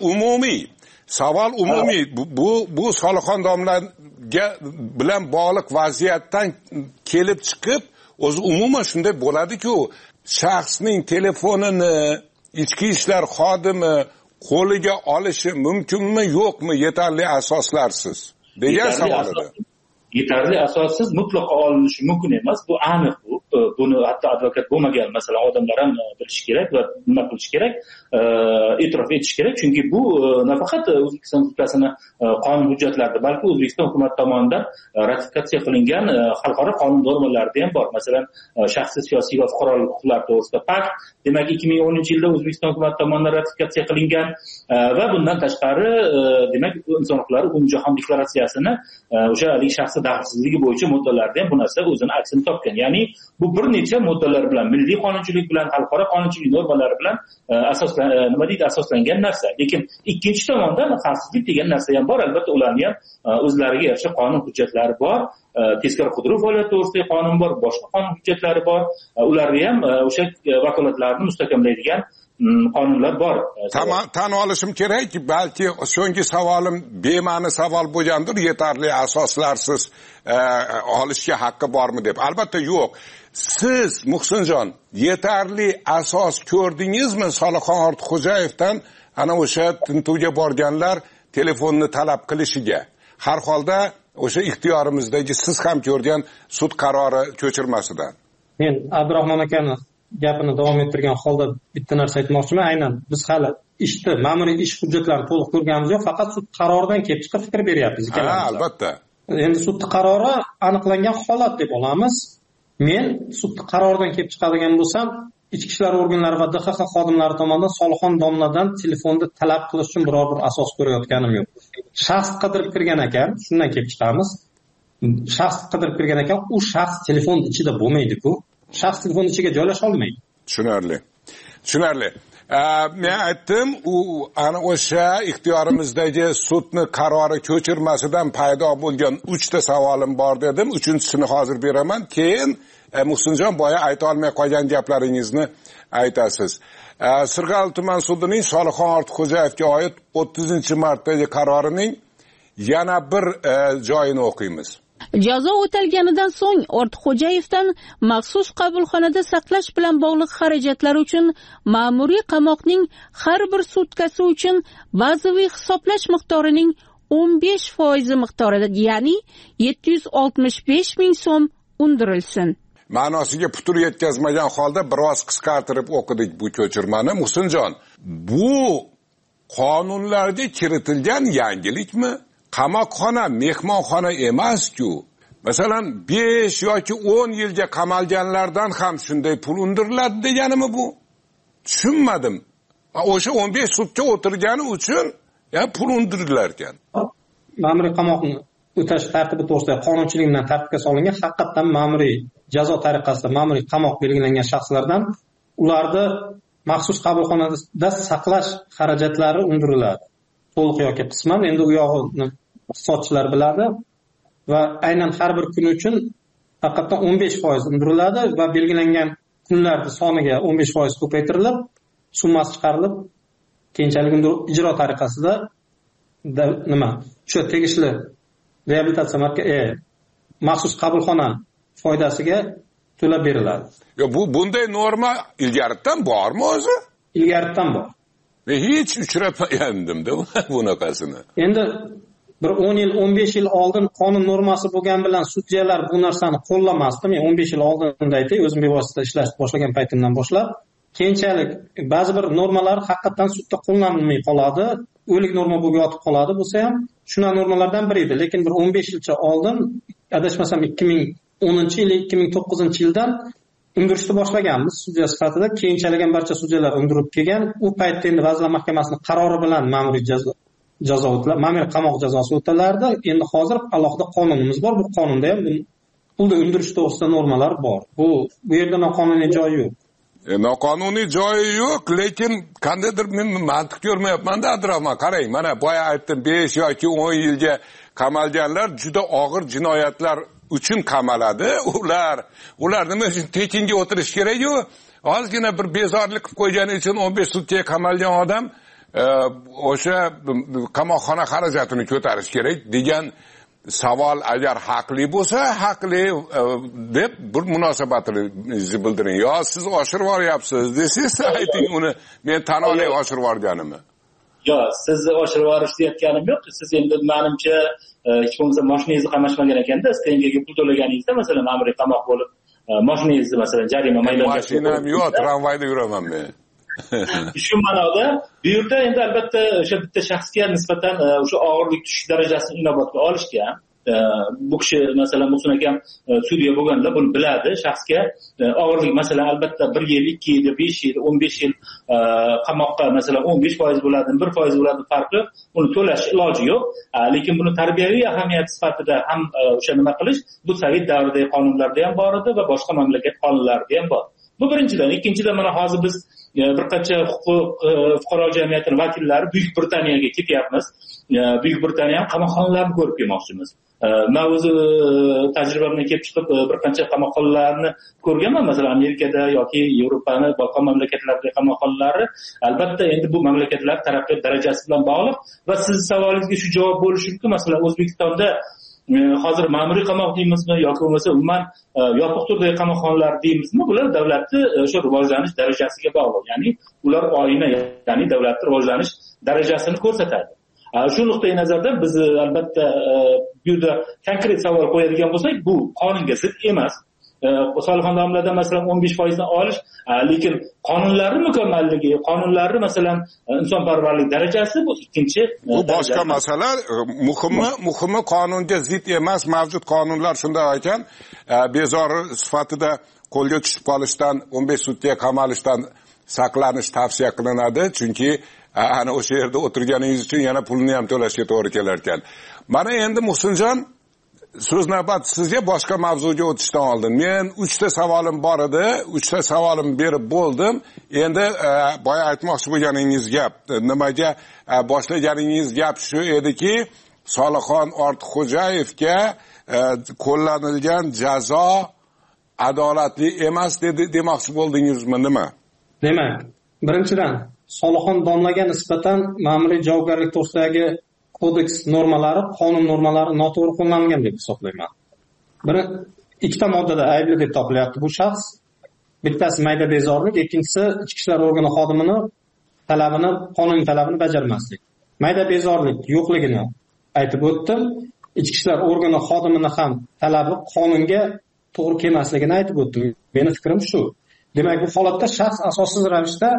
umumiy. Bu Solixon domlaga bilan bog'liq vaziyatdan kelib chiqib, o'zi umuman shunday bo'ladi-ku, shaxsning telefonini ichki ishlar xodimi qo'liga olishi mumkinmi, yo'qmi, yetarli asoslarsiz degan savol edi. Yetarli asossiz mutlaqo olinishi mumkin emas. Bu aniq bu. Buni hatto advokat bo'lmagan masalan odamlar ham bilishi kerak va nima qilish kerak, e'tirof etish kerak. Chunki bu nafaqat O'zbekiston Respublikasining qonun hujjatlarida, balki O'zbekiston hukumati tomonidan ratifikatsiya qilingan xalqaro qonun normalarida ham bor. Masalan, shaxsiy, siyosiy va fuqarolik huquqlari to'g'risida pakt, demak 2010-yilda O'zbekiston hukumati tomonidan ratifikatsiya qilingan va bundan tashqari demak inson huquqlari umumjahon deklaratsiyasini o'sha shaxsiy daxlsizligi bo'yicha moddalarda ham bu narsa o'zini aksini topgan. Ya'ni bu bir necha moddalar bilan, milliy qonunchilik bilan, xalqaro qonunchilik normalari bilan asoslangan narsa. Lekin ikkinchi tomondan xavfsizlik degan narsa ham bor. Albatta ularning ham o'zlariga yarasha qonun hujjatlari bor. Tezkor qidiruv faoliyati to'g'risidagi qonun bor, boshqa qonun hujjatlari bor. Ularga ham o'sha vakolatlarni mustahkamlaydigan qonunlar bor. Tan olishim kerakki, balki so'nggi savolim bema'ni savol bo'lgandir, yetarli asoslarsiz olishga haqqi bormi deb. Albatta yo'q. Siz Muhsinjon yetarli asos ko'rdingizmi Solixon Ortiqxo'jayevdan ana o'sha tintuvga borganlar telefonni talab qilishiga? Har holda o'sha ixtiyorimizdagi siz ham ko'rgan sud qarori ko'chirmasidan. Men Abdurahmon akani gapini davom ettirgan holda bitta narsa aytmoqchiman. Aynan biz hali ma'muriy ish hujjatlarini to'liq ko'rganimiz yo'q, faqat sud qaroridan kelib chiqib fikr beryapmiz. Ha, albatta. Endi sud qarori aniqlangan holat deb olamiz. Men sud qaroridan kelib chiqadigan bo'lsam, ichki ishlar organlari va DXX xodimlari tomonidan Solixon domladan telefonda talab qilish uchun biror bir asos ko'rayotganim yo'q. Shaxs qidirib kirgan ekan, shundan kelib chiqamiz. Shaxs qidirib kirgan ekan, u shaxs telefon ichida bo'lmaydi-ku. Shaxs telefon ichiga joylasha olmaydi. Tushunarli. Men aytdim, u ana o'sha ixtiyorimizdagi sudni qarori ko'chirmasidan paydo bo'lgan 3 ta savolim bor dedim. 3-chisini hozir beraman. Keyin Muhsinjon boya ayta olmay qolgan gaplaringizni aytasiz. Sirg'ali tuman sudining Solixon Ortiqxo'jayevga oid 30-martdagi qarorining yana bir joyini o'qiymiz. Jazo o'talganidan so'ng Ortiqxo'jayevdan maxsus qabulxonada saqlash bilan bog'liq xarajatlar uchun ma'muriy qamoqning har bir sutkasi uchun bazaviy hisoblash miqdorining 15% miqdorida, ya'ni 765 ming so'm undirilsin. Ma'nosiga putur yetkazmagan holda biroz qisqartirib o'qidik bu ko'chirmani. Muhsinjon, bu qonunlarga kiritilgan yangilikmi? Qamoqxona mehmonxona emas-ku. Masalan, 5 yoki 10 yilga qamalganlardan ham shunday pul undiriladi deganimi bu? Tushunmadim. O'sha 15 sutka o'tirgani uchun pul undirilar ekan. Ma'muriy qamoqni o'tash tartibi to'g'risida qonunchilik bilan tartibga solingan haqiqatan ma'muriy jazo tariqasida ma'muriy qamoq belgilangan shaxslardan ularni maxsus qabulxonada saqlash xarajatlari undiriladi. To'liq yoki qisman, endi u yog'ini iqtisodchilar biladi va aynan har bir kun uchun faqat 15% undiriladi va belgilangan kunlarning soniga 15% ko'paytirilib, summasi chiqarilib, keyinchalik ijro tariqasida o'sha tegishli reabilitatsiya maxsus qabulxona foydasiga to'lab beriladi. Bunday norma ilgaridan bormi o'zi? Ilgaridan bor. Hech uchratmagandim-da bunaqasini. Endi bir 10 yil, 15 yil oldin qonun normasi bo'lgan bilan sudyalar bu narsani qo'llamasdi. Men 15 yil oldinda aytay, o'zim bevosita ishlashni boshlagan paytimdan boshlab, keyinchalik ba'zi bir normalar haqiqatan sudda qo'llanilmay qoladi, o'lik norma bo'lib yotib qoladi bo'lsa ham, shuna normalardan biri edi. Lekin bir 15 yilcha oldin, adashmasam 2010-yil, 2009-yildan undirishni boshlaganmiz sudya sifatida. Keyinchalik ham barcha sudyalar undirib kelgan. U paytda endi Vazirlar Mahkamasining qarori bilan ma'muriy jazo o'tiladi, ma'muriy qamoq jazosi o'tilardi. Endi hozir alohida qonunimiz bor. Bu qonunda ham pulni undirish to'g'risida normalar bor. Bu yerda noqonuniy joyi yo'q. Noqonuniy joyi yo'q, lekin qandaydir men mantiq ko'rmayapman-da, Abdurahmon. Qarang, mana boya aytdim, 5 yoki 10 yilga qamalganlar juda og'ir jinoyatlar uchun qamaladi. Ular nima uchun tekinga o'tirish kerak-ku? Ozgina bir bezorlik qilib qo'ygani uchun 15 sutkaga qamalgan odam o'sha qamoqxona xarajatini ko'tarish kerak degan savol agar haqli bo'lsa, haqli deb bir munosabatingizni bildiring. Yo siz oshirib yuryapsiz desangiz, ayting uni, men tan olay oshirib yuborganimni. Yo'q, siz oshirib yuborish deyotganim yo'q. Siz endi menimcha hech bo'lmasa mashinangizni qamashmagan ekanda, stengaga pul to'laganingizda, masalan, ma'muriy qamoq bo'lib, mashinangizni masalan jarima maydonchasiga. Mashinam yo'q, tramvayda yuraman men. Shu ma'noda bu yerda endi albatta o'sha bitta shaxsga nisbatan o'sha og'irlik tushish darajasini inobatga olishgan. Bu kishi masalan Muhsin akam sudya bo'lganda buni biladi. Shaxsga og'irlik masalan albatta 1 yil, 2 yil, 5 yil, 15 yil qamoqqa masalan 15% bo'ladi, 1% bo'ladi farqi, uni to'lash iloji yo'q. Lekin buni tarbiyaviy ahamiyat sifatida ham o'sha nima qilish bu Sovet davridagi qonunlarda ham bor edi va boshqa mamlakat qonunlarida ham bor. Bu birinchidan. Ikkinchidan, mana hozir biz bir qancha fuqaro jamiyati vakillari Buyuk Britaniyaga ketyapmiz. Buyuk Britaniya ham qamoqxonalarni ko'rib kelmoqchimiz. Men o'zi tajribamdan kelib chiqib bir qancha qamoqxonalarni ko'rganman. Masalan, Amerikada yoki Yevropani boshqa mamlakatlardagi qamoqxonalari albatta endi bu mamlakatlar taraqqiyot darajasi bilan bog'liq va siz savolingizga shu javob bo'lishi mumkin. Masalan, O'zbekistonda hozir ma'muriy qamoq deymizmi yoki bo'lmasa umuman yopiq turdagi qamoqxonalar deymizmi, bular davlatni o'sha rivojlanish darajasiga bog'liq. Ya'ni ular oyna, ya'ni davlatning rivojlanish darajasini ko'rsatadi. Shu nuqtai nazardan biz albatta bu yerda konkret savol qo'yadigan bo'lsak, bu qonunga zid emas. Solixon domladan masalan 15% dan olish, lekin qonunlarning mukammalligi, qonunlarning masalan insonparvarlik darajasi bu ikkinchi. Bu boshqa masala. Muhimi qonunga zid emas. Mavjud qonunlar shunday ekan, bezori sifatida qo'lga tushib qolishdan, 15 sutga qamalishdan saqlanish tavsiya qilinadi, chunki ana o'sha yerda o'tirganingiz uchun yana pulni ham to'lashga to'g'ri kelar ekan. Mana endi Muhsinjon, so'z navbat sizga. Boshqa mavzuga o'tishdan oldin men 3 ta savolim bor edi. 3 ta savolim berib bo'ldim. Endi boya aytmoqchi bo'lganingiz gap, nimaga boshlaganingiz gap shu ediki, Solixon Ortiqxo'jayevga qo'llanilgan jazo adolatli emas demoqchi bo'ldingizmi, nima? Demak, birinchidan Solixon domlaga nisbatan ma'muriy javobgarlik to'g'risidagi kodeks normalari, qonun normalari noto'g'ri qo'llanilgan deb hisoblayman. Ikkita moddada aybli deb topilyapti bu shaxs. Bittasi mayda bezorlik, ikkinchisi ichki ishlar organi xodimini talabini, qonuniy talabini bajarmaslik. Mayda bezorlik yo'qligini aytib o'tdim. Ichki ishlar organi xodimini ham talabi qonunga to'g'ri kelmasligini aytib o'tdim. Meni fikrim shu. Demak, bu holatda shaxs asossiz ravishda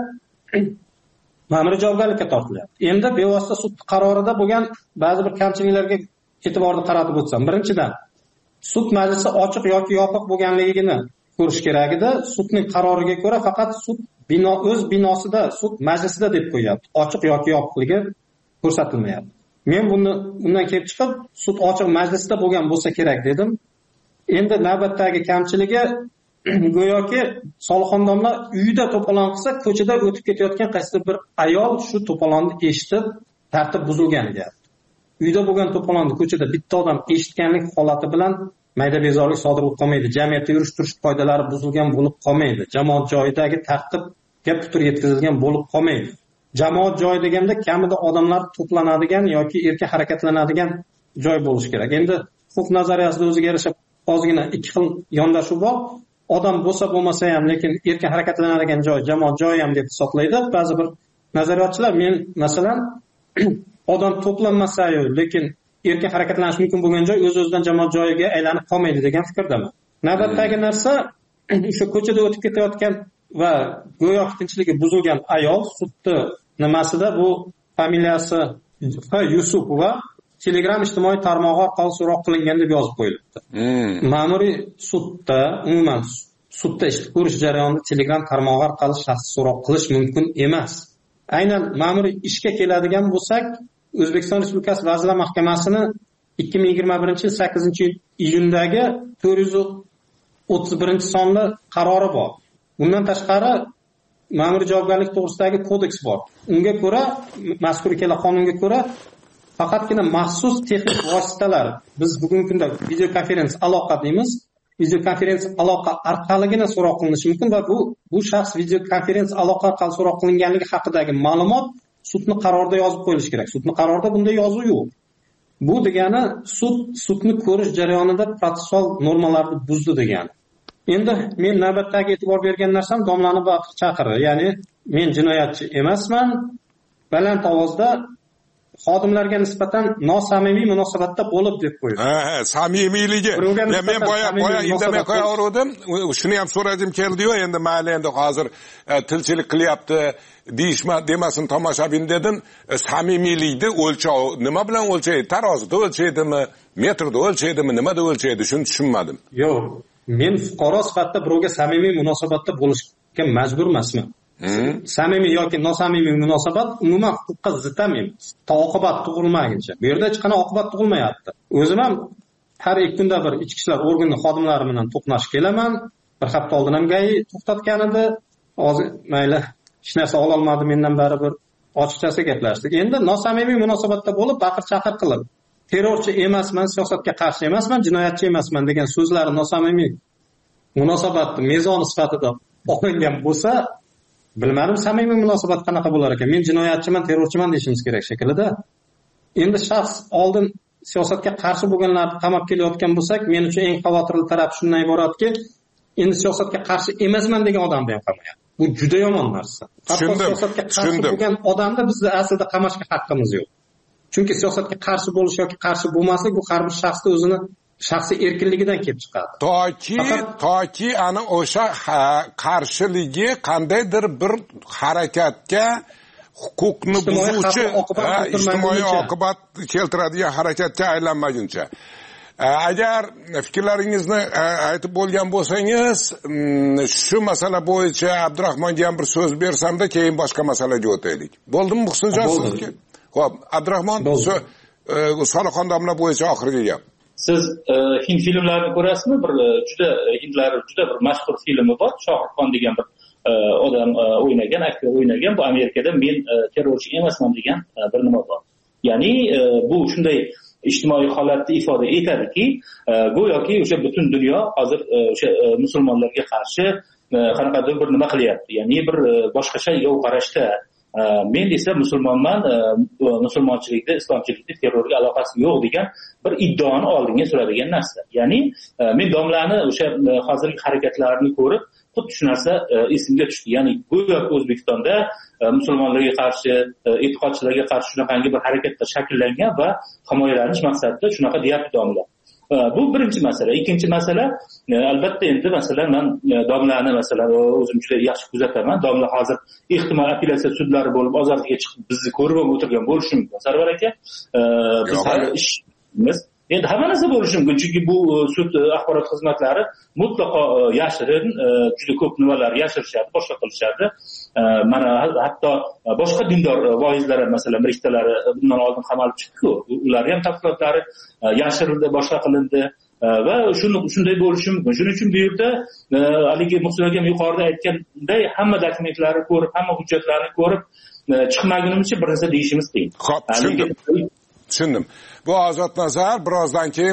ma'muriy javobgarlikka tortilyapti. Endi bevosita sud qarorida bo'lgan ba'zi bir kamchiliklarga e'tiborni qaratib o'tsam. Birinchidan, sud majlisi ochiq yoki yopiq bo'lganligini ko'rish kerak edi. Sudning qaroriga ko'ra faqat sud o'z binosida, sud majlisida deb qo'yapti. Ochiq yoki yopiqligi ko'rsatilmayapti. Men bundan kelib chiqib, sud ochiq majlisida bo'lgan bo'lsa kerak dedim. Endi navbatdagi kamchiligi go'yoki Solixon domla uyida to'polon qilsa, ko'chada o'tib ketayotgan qaysi bir ayol shu to'polonni eshitib, tartib buzilgan deyapti. Uyda bo'lgan to'polonni ko'chada bitta odam eshitganlik holati bilan mayda bezorlik sodir bo'lib qolmaydi. Jamiyatda yurish-turish qoidalari buzilgan bo'lib qolmaydi. Jamoat joyidagi tartibga putur yetkazilgan bo'lib qolmaydi. Jamoat joyi deganda kamida odamlar to'planadigan yoki erkin harakatlanadigan joy bo'lishi kerak. Endi huquq nazariyasida o'ziga yarasha ozgina ikki xil yondashuv bor. Odam bo'lsa bo'lmasa ham, lekin erkin harakatlanadigan joy jamoat joyi ham deb hisoblaydi. Ba'zi bir nazariyotchilar, men masalan odam to'planmasa-yu, lekin erkin harakatlanish mumkin bo'lgan joy o'z-o'zidan jamoat joyiga aylanib qolmaydi degan fikrdaman. Navbatdagi narsa o'sha ko'chada o'tib ketayotgan va go'yo tinchligi buzilgan ayol sudni nimasida bu familiyasi Yusupova Telegram ijtimoiy tarmog'i orqali so'roq qilingan deb yozib qo'yilibdi. Ma'muriy sudda, umuman sudda ish ko'rish jarayonida Telegram tarmog'i orqali shaxs so'roq qilish mumkin emas. Aynan ma'muriy ishga keladigan bo'lsak, O'zbekiston Respublikasi Vazirlar Mahkamasining 2021-yil 8-iyundagi 431-sonli qarori bor. Bundan tashqari ma'muriy javobgarlik to'g'risidagi kodeks bor. Unga ko'ra, mazkur ikkala qonunga ko'ra faqatgina maxsus texnik vositalar, biz bugungi kunda videokonferens aloqa deymiz, videokonferens aloqa orqaligina so'roq qilinishi mumkin va bu shaxs videokonferens aloqa orqali so'roq qilinganligi haqidagi ma'lumot sudning qarorida yozib qo'yilishi kerak. Sudning qarorida bunday yozuv yo'q. Bu degani sudni ko'rish jarayonida protsessual normalarni buzdi degani. Endi men navbatdagi e'tibor bergan narsam domlani baqir chaqiri, ya'ni men jinoyatchi emasman, baland ovozda xodimlarga nisbatan nosamimiy munosabatda bo'lib deb qo'ydi. Samimiyligi. Men boya indamay qo'yaverdim. Shuni ham so'radim keldi-yu, endi mayli, endi hozir tilchilik qilyapti, demasin tomoshabin dedim. Samimiylikni o'lchov nima bilan o'lchaydi? Tarozida o'lchaydimi, metrda o'lchaydimi, nimada o'lchaydi? Shuni tushunmadim. Yo'q, men fuqaro sifatida birovga samimiy munosabatda bo'lishga majbur emasman. Samimiy yoki nosamimiy munosabat umuman huquqqa zid emas. Oqibat tug'ilmaguncha. Bu yerda hech qanday oqibat tug'ilmayapti. O'zim ham har 2 kunda bir ichki ishlar organi xodimlari bilan to'qnashib kelaman. bir hafta oldin ham gai to'xtatgan edi. Hozir mayli hech narsa ololmadim mendan baribir ochiqchasi gaplashdik. Endi nosamimiy munosabatda bo'lib baqir-chaqir qilib terrorchi emasman, siyosatga qarshi emasman, jinoyatchi emasman degan so'zlari nosamimiy munosabatni mezoni sifatida olingan bo'lsa, bilmadim samimiy munosabat qanaqa bo'lar ekan. Men jinoyatchiman, terrorchiman deyishimiz kerak shekilida. Endi shaxs oldin siyosatga qarshi bo'lganlarni qamab kelayotgan bo'lsak, men uchun eng xavotirli taraf shundan iboratki, endi siyosatga qarshi emasman degan odamni ham qamayapti. Bu juda yomon narsa. Hatto siyosatga qarshi bo'lgan odamni bizni aslida qamashga haqqimiz yo'q. Chunki siyosatga qarshi bo'lish yoki qarshi bo'lmaslik bu har bir shaxsning o'zini shaxsiy erkinligidan kelib chiqadi. Toki ana o'sha qarshiligi qandaydir bir harakatga huquqni buzuvchi, ijtimoiy oqibat keltiradigan harakatga aylanmaguncha. Agar fikrlaringizni aytib bo'lgan bo'lsangiz, shu masala bo'yicha Abdurahmonga ham bir so'z bersamda, keyin boshqa masalaga o'taylik. Bo'ldimi Muhsinjon sizga? Xo'p, Abdurahmon, Soliqxon domla bo'yicha oxirgi gap. Siz hind filmlarini ko'rasizmi? Hindlar juda bir mashhur filmi bor, Shohruxxon degan bir odam o'ynagan, aktyor o'ynagan. Bu Amerikada men terrorchi emasman degan bir nima bor. Ya'ni bu shunday ijtimoiy holatni ifoda etadiki, go'yoki o'sha butun dunyo hozir o'sha musulmonlarga qarshi qanaqadir bir nima qilyapti. Ya'ni bir boshqacha yov qarashda. Men esa musulmonman, musulmonchilikda, islomchilikda terrorga aloqasi yo'q degan bir iddaoni oldinga suradigan narsa. Ya'ni men domlani o'sha hozirgi harakatlarini ko'rib, xuddi shu narsa esimga tushdi. Ya'ni go'yoki O'zbekistonda musulmonlarga qarshi, e'tiqodchilarga qarshi shunaqangi bir harakatlar shakllangan va himoyalanish maqsadida shunaqa deyapti domla. Bu birinchi masala. Ikkinchi masala, albatta endi masalan men domlani masalan o'zim juda yaxshi kuzataman. Domla hozir ehtimol apellyatsiya sudlari bo'lib ozodlikka chiqib bizni ko'rib o'tirgan bo'lishi mumkin. Sarvar aka, biz hali ishimiz endi hamma narsa bo'lishi mumkin, chunki bu sud axborot xizmatlari mutlaqo yashirin, juda ko'p nimalar yashirishadi, boshqa qilishadi. Mana hatto boshqa dindor voizlar ham masalan rishtalari bundan oldin qamalib chiqdi-ku, ular ham tafsilotlari yashirildi, boshqa qilindi va shunday bo'lishi mumkin. Shuning uchun bu yerda haligi Muhsin akam yuqorida aytganday hamma dokumentlarni ko'rib, hamma hujjatlarni ko'rib chiqmagunimizcha bir narsa deyishimiz qiyin. Xo'p, tushundim. Bu Ozod Nazar, birozdan keyin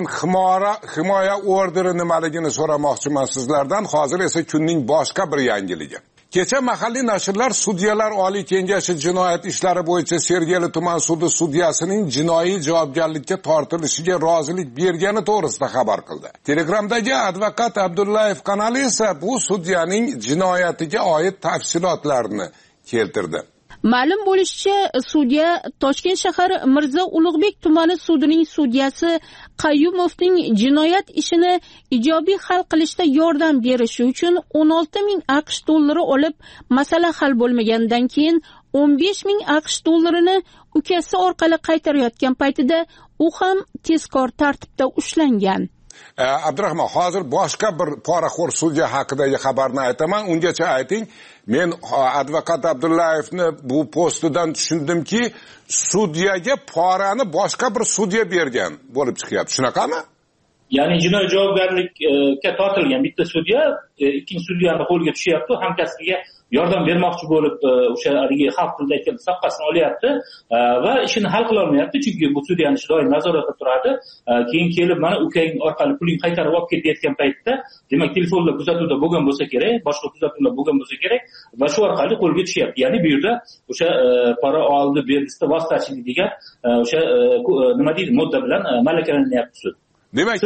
himoya orderi nimaligini so'ramoqchiman sizlardan. Hozir esa kunning boshqa bir yangiligi. Kecha mahalliy nashrlar Sudyalar Oliy Kengashi jinoyat ishlari bo'yicha Sergeli tuman sudi sudyasining jinoiy javobgarlikka tortilishiga rozilik bergani to'g'risida xabar qildi. Telegramdagi advokat Abdullayev kanali esa bu sudyaning jinoyatiga oid tafsilotlarni keltirdi. Ma'lum bo'lishicha, sudya Toshkent shahar Mirzo Ulug'bek tumani sudining sudyasi Qayyumovning jinoyat ishini ijobiy hal qilishda yordam berishi uchun 16 ming AQSh dollari olib, masala hal bo'lmagandan keyin 15 ming AQSh dollarini ukasi orqali qaytarayotgan paytida u ham tezkor tartibda ushlangan. Abdurahmon, hozir boshqa bir poraxo'r sudya haqidagi xabarni aytaman. Ungacha ayting. Men advokat Abdullayevni bu postidan tushundimki, sudyaga porani boshqa bir sudya bergan bo'lib chiqyapti. Shunaqami? Ya'ni jinoiy javobgarlikka tortilgan bitta sudya ikkinchi sudyani qo'lga tushyapti, hamkasbiga yordam bermoqchi bo'lib o'sha haligi xalq tilida aytgan soqqasini olyapti va ishini hal qila olmayapti, chunki bu sudyani ishi doim nazoratda turadi. Keyin kelib mana ukang orqali pulingni qaytarib olib ketayotgan paytda, demak telefonda kuzatuvda bo'lgan bo'lsa kerak, boshqa kuzatuvlar bo'lgan bo'lsa kerak va shu orqali qo'lga tushyapti. Ya'ni bu yerda o'sha pora oldi berdisida vositachilik degan o'sha nima deydi, modda bilan malakalanyapti sud. Demak,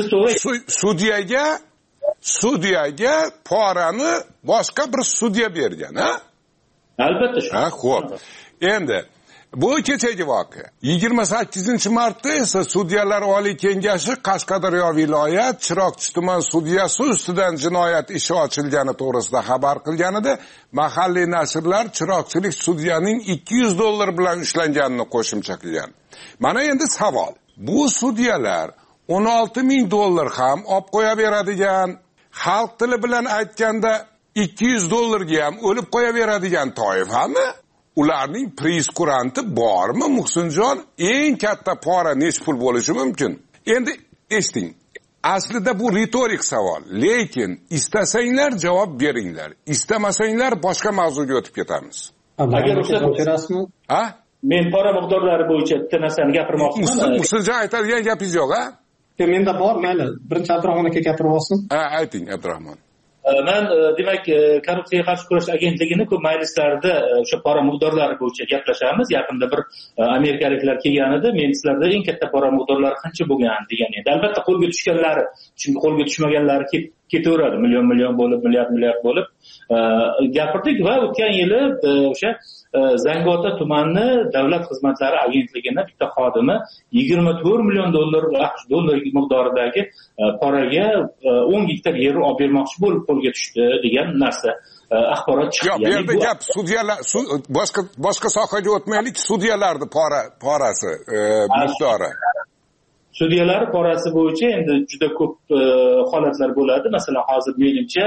sudyaga porani boshqa bir sudya bergan, ha? Albatta shu. Xo'p. Endi bu kechagi voqea. 28-martda esa Sudyalar Oliy Kengashi Qashqadaryo viloyat Chiroqchi tuman sudyasi ustidan jinoyat ishi ochilgani to'g'risida xabar qilganida, mahalliy nashrlar chiroqchilik sudyaning 200 dollar bilan ushlanganini qo'shimcha qilgan. Mana endi savol. Bu sudyalar 16 ming dollar ham olib qo'yaveradigan, xalq tili bilan aytganda 200 dollarga ham o'lib qo'yaveradigan toifami? Ularning preskkuranti bormi Muhsinjon? Eng katta pora nech pul bo'lishi mumkin? Endi eshiting. aslida bu ritorik savol, lekin istasanglar javob beringlar, istamasanglar boshqa mavzuga o'tib ketamiz. Agar ruxsat berasizmi? Ha? Men pora miqdorlari bo'yicha bitta narsani gapirmoqchiman. Muhsinjon aytadigan gapingiz yo'q, ha? Menda bor, mayli. Birinchi Abdurahmon aka gapirib olsin. Ha, ayting Abdurahmon. Men demak korrupsiyaga qarshi kurash agentligini ko'p majlislarda o'sha pora miqdorlari bo'yicha gaplashamiz. Yaqinda bir amerikaliklar kelgan edi, men sizlarda eng katta pora miqdorlari qancha bo'lgan degan edi. Albatta qo'lga tushganlari, chunki qo'lga tushmaganlari ketaveradi, million bo'lib, milliard bo'lib gapirdik va o'tgan yili o'sha Zangiota tumani davlat xizmatlari agentligini bitta xodimi 24 million dollar miqdoridagi poraga 10 gektar yer olib bermoqchi bo'lib qo'lga tushdi degan narsa axborot chiqdi. Yo'q, bu yerda gap sudyalar, boshqa sohaga o'tmaylik, sudyalarning porasi miqdori. Sudyalar porasi bo'yicha endi juda ko'p holatlar bo'ladi. Masalan, hozir menimcha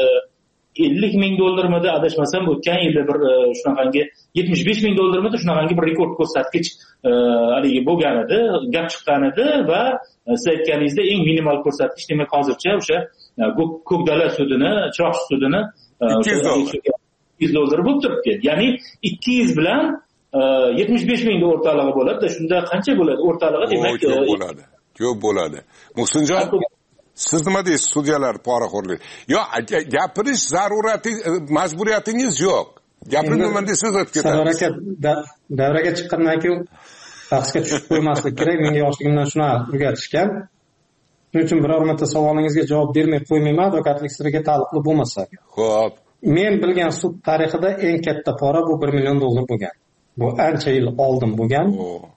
50 ming dollarmidi adashmasam o'tgan yilda bir shunaqangi 75 ming dollarmidi shunaqangi bir rekord ko'rsatkich haligi bo'lgan edi, gap chiqqan edi va siz aytganingizda eng minimal ko'rsatkich demak hozircha o'sha Ko'kdala sudini, Chiroqchi sudini 200 dollar bo'lib turibdi. Ya'ni 200 bilan 75 ming o'rtalig'i bo'ladi. Shunda qancha bo'ladi? O'rtalig'i demak ko'p bo'ladi. Muhsinjon, siz nima deysiz, sudyalar poraxo'rlik? Yo'q, gapirish zarurati, majburiyatingiz yo'q. Gapirmayman desangiz o'tib ketamiz. Davraga chiqqandan keyin bahsga tushib qo'ymaslik kerak. Menga yoshligimdan shuni o'rgatishgan. Shuning uchun biror marta savolingizga javob bermay qo'ymayman, advokatlik siriga taalluqli bo'lmasa. Xo'p. Men bilgan sud tarixida eng katta pora bu 1 million dollar bo'lgan. Bu ancha yil oldin bo'lgan.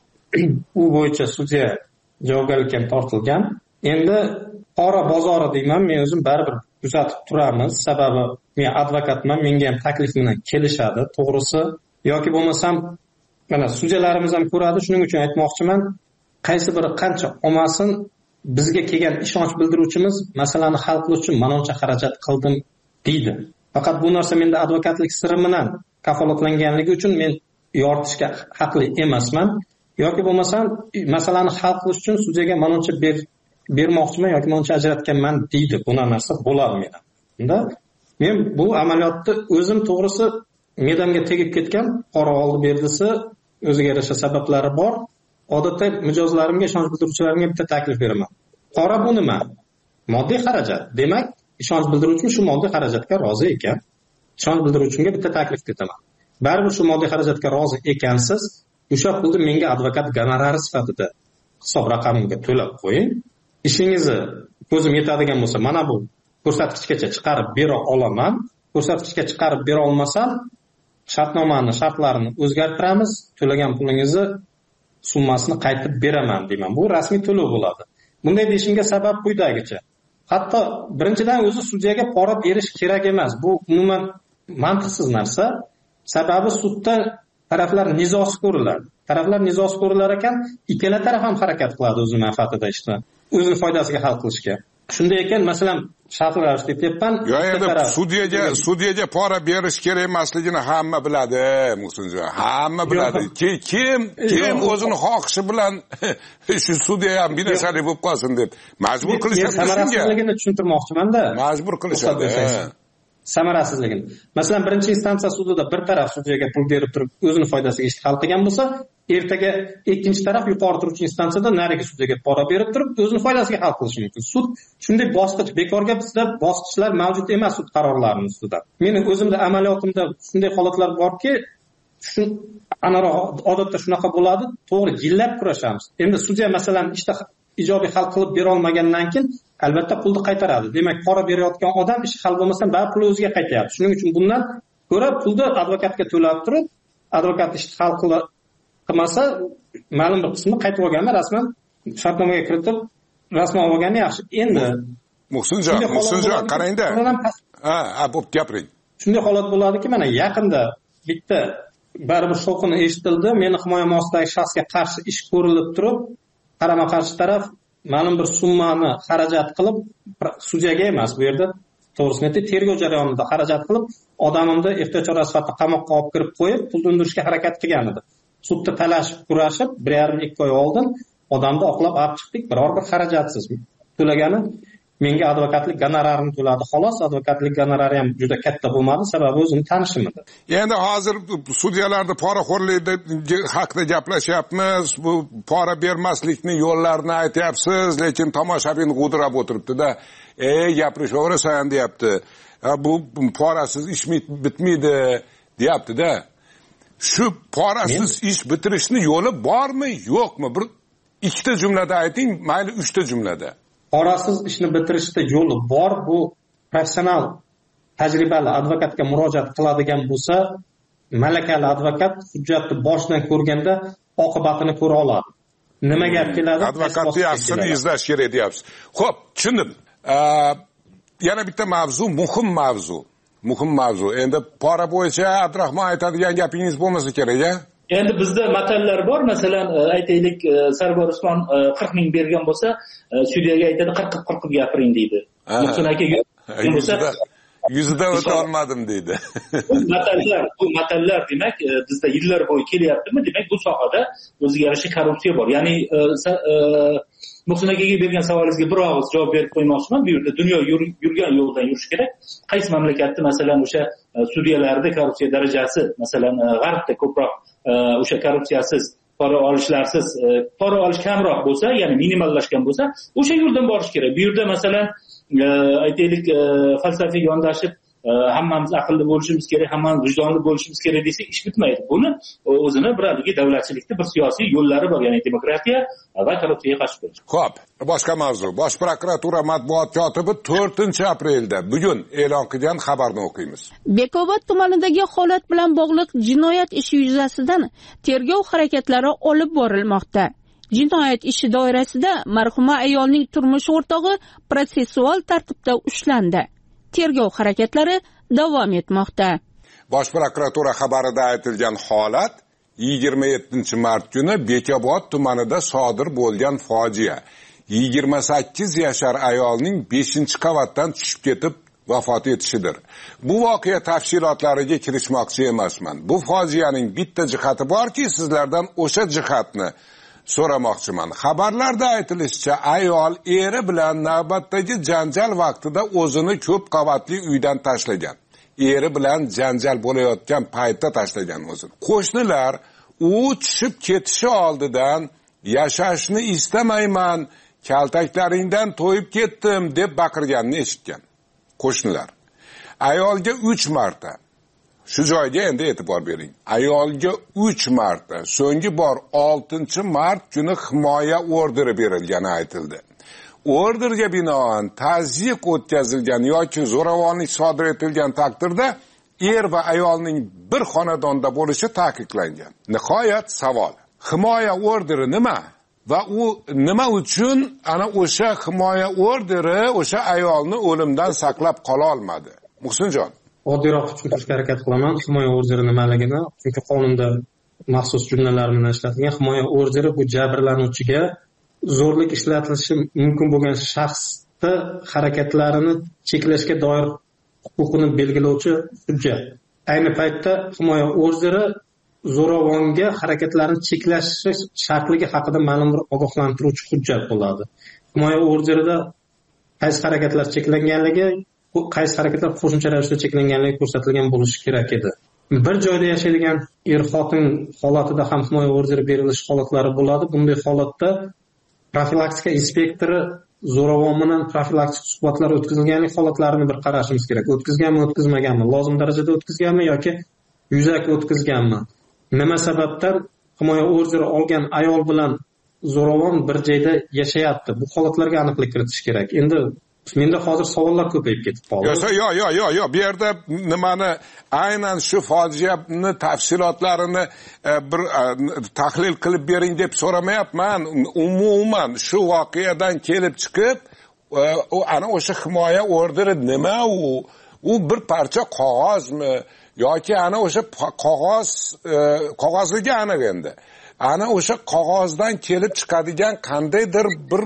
U bo'yicha sudya javobgarlikka tortilgan. Endi pora bozori deyman, men o'zim baribir kuzatib turamiz. Sababi men advokatman, menga ham taklif bilan kelishadi, to'g'risi. Yoki bo'lmasam, mana sudyalarimiz ham ko'radi, shuning uchun aytmoqchiman, qaysi biri qancha olmasin, bizga kelgan ishonch bildiruvchimiz masalani hal qilish uchun manoncha xarajat qildim deydi. Faqat bu narsa menda advokatlik siri bilan kafolatlanganligi uchun men yoritishga haqli emasman. Yoki bo'lmasam, masalani hal qilish uchun sudyaga manoncha bermoqchiman yoki manoncha ajratganman deydi. Bunaqa narsa bo'ladi menda. Unda men bu amaliyotni o'zim to'g'risi medamga tegib ketgan pora oldi berdisi o'ziga yarasha sabablari bor. Odatda mijozlarimga, ishonch bildiruvchilarimga bitta taklif beraman. Pora bu nima? Moddiy xarajat. Demak, ishonch bildiruvchim shu moddiy xarajatga rozi ekan. Ishonch bildiruvchimga bitta taklif etaman. Baribir shu moddiy xarajatga rozi ekansiz, o'sha pulni menga advokat gonorari sifatida hisob raqamimga to'lab qo'ying. Ishingizni ko'zim yetadigan bo'lsa, mana bu ko'rsatkichgacha chiqarib bera olaman. Ko'rsatkichga chiqarib bera olmasam, shartnomani shartlarini o'zgartiramiz, to'lagan pulingizni summasini qaytib beraman deyman. Bu rasmiy to'lov bo'ladi. Bunday deyishimga sabab quyidagicha. Hatto birinchidan o'zi sudyaga pora berish kerak emas. Bu umuman mantiqsiz narsa. Sababi sudda taraflar nizosi ko'riladi. Taraflar nizosi ko'rilar ekan, ikkala taraf ham harakat qiladi o'z manfaatida ishni, o'zini foydasiga hal qilishga. Shunday ekan, masalan, shartlar deyapman. Sudyaga pora berish kerak emasligini hamma biladi, Muhsinjon. Hamma biladi. Kim o'zini xohishi bilan shu sudya ham binasalik bo'lib qolsin deb majbur qilishadi. Samarasizligini tushuntirmoqchiman-da. Majbur qilishadi. Samarasizligini. Masalan, birinchi instansiya sudida bir taraf sudyaga pul berib turib o'zini foydasiga ish hal qilgan bo'lsa, ertaga ikkinchi taraf yuqori turuvchi instansiyada narigi sudyaga pora berib turib o'zini foydasiga hal qilishi mumkin. Sud shunday bosqich, bekorga bizda bosqichlar mavjud emas sud qarorlarining ustida. Meni o'zimda amaliyotimda shunday holatlar borki, odatda shunaqa bo'ladi, to'g'ri yillab kurashamiz. Endi sudya masalan ishda ijobiy hal qilib bera olmagandan keyin albatta pulni qaytaradi. Demak, pora berayotgan odam ish hal bo'lmasdan baribir pul o'ziga qaytayapti. Shuning uchun bundan ko'ra pulni advokatga to'lab turib, advokat ishni hal qilmasa, ma'lum bir qismini qaytib olganda rasman shartnomaga kiritib, rasman olgani yaxshi. Endi Muhsinjon, qarangda. Bo'p gapiring. Shunday holat bo'ladiki, mana yaqinda bitta baribir shovqin eshitildi. Meni himoyam ostidagi shaxsga qarshi ish ko'rilib turib, qarama-qarshi taraf ma'lum bir summani xarajat qilib, sudyaga emas, bu yerda to'g'risini aytib, tergov jarayonida xarajat qilib, odamimni ehtiyot chorasi sifatida qamoqqa olib kirib qo'yib, pulni undirishga harakat qilgan edi. Sudda talashib, kurashib, 1,5-2 oy oldin odamni oqlab olib chiqdik, biror bir xarajatsiz. to'lagani menga advokatlik gonorarini to'ladi xolos. Advokatlik gonorari ham juda katta bo'lmadi, sababi o'zim tanishim edi. Endi hozir sudyalarda poraxo'rlik haqida gaplashyapmiz. Bu pora bermaslikni yo'llarini aytyapsiz, lekin tomoshabin g'udirab o'tiribdi-da. Gapirishaverasan deyapti. Bu porasiz ish bitmaydi deyapti-da. Shu porasiz ish bitirishni yo'li bormi, yo'qmi? Bir ikkita jumlada ayting, mayli 3 ta jumlada. Porasiz ishni bitirishda yo'li bor. Bu professional tajribali advokatga murojaat qiladigan bo'lsa, malakali advokat hujjatni boshidan ko'rganda oqibatini ko'ra oladi. Nima gap keladi? Advokatni yaxshisini izlash kerak deyapsiz. Xo'p, tushundim. Yana bitta mavzu, muhim mavzu. Endi pora bo'yicha Abdurahmon aytadigan gapingiz bo'lmasa kerak-a? Endi bizda matallar bor. Masalan, aytaylik, Sarvar Usmon 40 ming bergan bo'lsa, sudyaga aytadi 40 gapiring deydi. Muhsin aka yuzida o'ta olmadim deydi. Bu matallar demak bizda yillar bo'yi kelyaptimi? Demak bu sohada o'ziga yarasha korrupsiya bor. Ya'ni Muhsin akaga bergan savolingizga bir og'iz javob berib qo'ymoqchiman. Bu yerda dunyo yurgan yo'ldan yurish kerak. Qaysi mamlakatda masalan o'sha sudyalarda korrupsiya darajasi, masalan G'arbda ko'proq o'sha korrupsiyasiz, pora olishlarsiz, pora olish kamroq bo'lsa, ya'ni minimallashgan bo'lsa, o'sha yo'ldan borish kerak. Bu yerda masalan aytaylik falsafiy yondashib hammamiz aqlli bo'lishimiz kerak, hammamiz vijdonli bo'lishimiz kerak desa ish bitmaydi. Buni o'zini biradagi davlatchilikda bir siyosiy yo'llari bor, ya'ni demokratiya va korrupsiyaga qarshi kurash. Xo'p, boshqa mavzu. Bosh prokuratura matbuot kotibi 4-aprelda bugun e'lon qilgan xabarni o'qiymiz. Bekobod tumanidagi holat bilan bog'liq jinoyat ishi yuzasidan tergov harakatlari olib borilmoqda. Jinoyat ishi doirasida marhuma ayolning turmush o'rtog'i protsessual tartibda ushlandi. Tergov harakatlari davom etmoqda. Bosh prokuratura xabarida aytilgan holat 27-mart kuni Bekobod tumanida sodir bo'lgan fojia. 28 yashar ayolning 5-qavatdan tushib ketib vafot etishidir. Bu voqea tafsilotlariga kirishmoqchi emasman. Bu fojianing bitta jihati borki, sizlardan o'sha jihatni so'ramoqchiman. Xabarlarda aytilishicha, ayol eri bilan navbatdagi janjal vaqtida o'zini ko'p qavatli uydan tashlagan. Eri bilan janjal bo'layotgan paytda tashlagan o'zini. Qo'shnilar u tushib ketishi oldidan yashashni istamayman, kaltaklaringdan to'yib ketdim deb baqirganini eshitgan. Qo'shnilar ayolga 3 marta, shu joyga endi e'tibor bering. Ayolga 3 marta, so'nggi bor 6-mart kuni himoya orderi berilgani aytildi. Orderga binoan tazyiq o'tkazilgan yoki zo'ravonlik sodir etilgan taqdirda er va ayolning bir xonadonda bo'lishi ta'kidlangan. Nihoyat savol. Himoya orderi nima? Va u nima uchun ana o'sha himoya orderi o'sha ayolni o'limdan saqlab qola olmadi? Muhsinjon. Oddiyroq tushuntirishga harakat qilaman himoya orderi nimaligini, chunki qonunda maxsus jumlalar bilan ishlatilgan. Himoya orderi bu jabrlanuvchiga zo'rlik ishlatilishi mumkin bo'lgan shaxsni harakatlarini cheklashga doir huquqini belgilovchi hujjat. Ayni paytda himoya orderi zo'ravonga harakatlarni cheklashi shartligi haqida ma'lum bir ogohlantiruvchi hujjat bo'ladi. Himoya orderida qaysi harakatlar cheklanganligi, qaysi harakatlar qo'shimcha ravishda cheklanganligi ko'rsatilgan bo'lishi kerak edi. Bir joyda yashaydigan er-xotin holatida ham himoya orderi berilish holatlari bo'ladi. Bunday holatda profilaktika inspektori zo'ravon bilan profilaktik suhbatlar o'tkazilganlik holatlarini bir qarashimiz kerak. O'tkazganmi, o'tkazmaganmi, lozim darajada o'tkazganmi yoki yuzaki o'tkazganmi? Nima sababdan himoya orderi olgan ayol bilan zo'ravon bir joyda yashayapti? Bu holatlarga aniqlik kiritish kerak. Endi menda hozir savollar ko'payib ketib qoldi. Yo'q, bu yerda nimani aynan shu fojiani tafsilotlarini bir tahlil qilib bering deb so'ramayapman. Umuman shu voqeadan kelib chiqib, ana o'sha himoya orderi nima u? U bir parcha qog'ozmi yoki ana o'sha qog'ozligi aniq endi. Ana o'sha qog'ozdan kelib chiqadigan qandaydir bir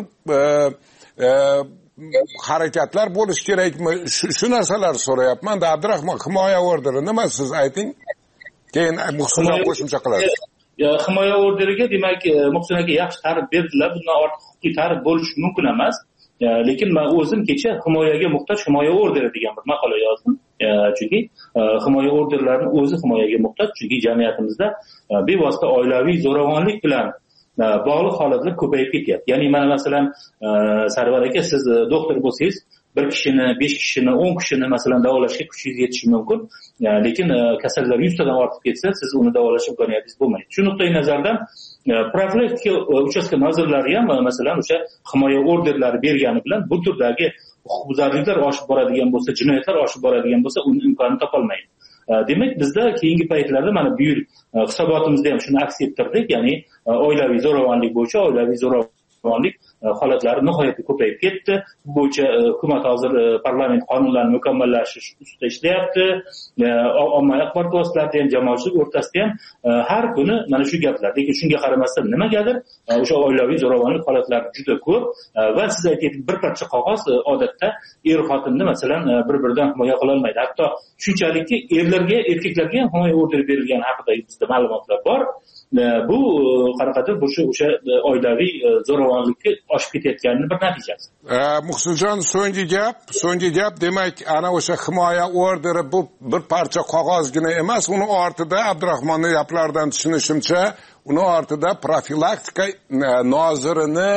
harakatlar bo'lish kerakmi? Shu narsalar so'rayapman. Abdurahmon, himoya orderi nima, siz ayting. Keyin Muhsinjon qo'shimcha qiladi. Himoya orderiga demak Muhsin aka yaxshi ta'rif berdilar. Bundan ortiq huquqiy ta'rif bo'lishi mumkin emas. lekin man o'zim kecha himoyaga muhtoj himoya orderi degan bir maqola yozdim. Chunki himoya orderlarini o'zi himoyaga muhtoj, chunki jamiyatimizda bevosita oilaviy zo'ravonlik bilan bog'liq holatlar ko'payib ketyapti. Ya'ni mana masalan Sarvar aka, siz doktor bo'lsangiz, bir kishini, 5 kishini, 10 kishini masalan davolashga kuchingiz yetishi mumkin. Lekin kasallar 100 tadan ortib ketsa, siz uni davolash imkoniyatingiz bo'lmaydi. Shu nuqtai nazardan profilaktika uchastka nozirlari ham masalan o'sha himoya orderlari bergani bilan bu turdagi huquqbuzarliklar oshib boradigan bo'lsa, jinoyatlar oshib boradigan bo'lsa, uni imkonini topolmaydi. Demak, bizda keyingi paytlarda mana bu yil hisobotimizda ham shuni aks ettirdik, ya'ni oilaviy zo'ravonlik bo'yicha oilaviy zo'ravonlik holatlari nihoyatda ko'payib ketdi. Bu bo'yicha hukumat hozir parlament qonunlarini mukammallashtirish ustida ishlayapti. Ommaviy axborot vositalarida ham, jamoatchilik o'rtasida ham har kuni mana shu gaplar. Lekin shunga qaramasdan nimagadir o'sha oilaviy zo'ravonlik holatlari juda ko'p va siz aytayotgan bir parcha qog'oz odatda er-xotinni masalan bir-biridan himoya qila olmaydi. Hatto shunchalikki erkaklarga ham himoya orderi berilgani haqida bizda ma'lumotlar bor. Bu qanaqadir o'sha oilaviy zo'ravonlikka oshib ketayotganining bir natijasi. Muhsinjon, so'nggi gap, demak, ana o'sha himoya orderi bu bir parcha qog'ozgina emas, uni ortida Abdurahmonning gaplaridan tushunishimcha, uni ortida profilaktika nozirini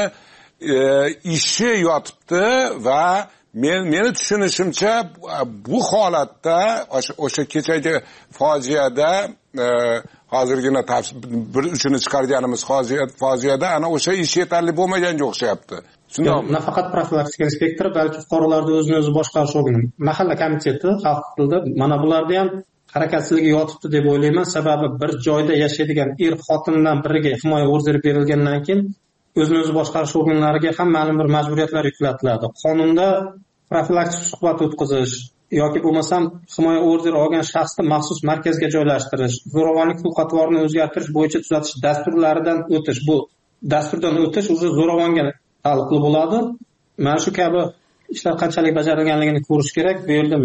ishi yotibdi va meni tushunishimcha bu holatda o'sha kechagi fojiada hozirgina bir uchini chiqarganimiz fojiada ana o'sha ish yetarli bo'lmaganga o'xshayapti. Shundaymi? Nafaqat profilaktika inspektori, balki fuqarolarni o'zini-o'zi boshqarish organi, mahalla komiteti xalq tilida mana bularda ham harakatsizligi yotibdi deb o'ylayman. Sababi bir joyda yashaydigan er-xotindan biriga himoya orderi berilgandan keyin o'zini-o'zi boshqarish organlariga ham ma'lum bir majburiyatlar yuklatiladi. Qonunda profilaktik suhbat o'tkazish yoki bo'lmasam himoya orderi olgan shaxsni maxsus markazga joylashtirish, zo'ravonlik xulq-atvorini o'zgartirish bo'yicha tuzatish dasturlaridan o'tish, bu dasturdan o'tish o'zi zo'ravonga taalluqli bo'ladi. Mana shu kabi ishlar qanchalik bajarilganligini ko'rish kerak. Bu yerda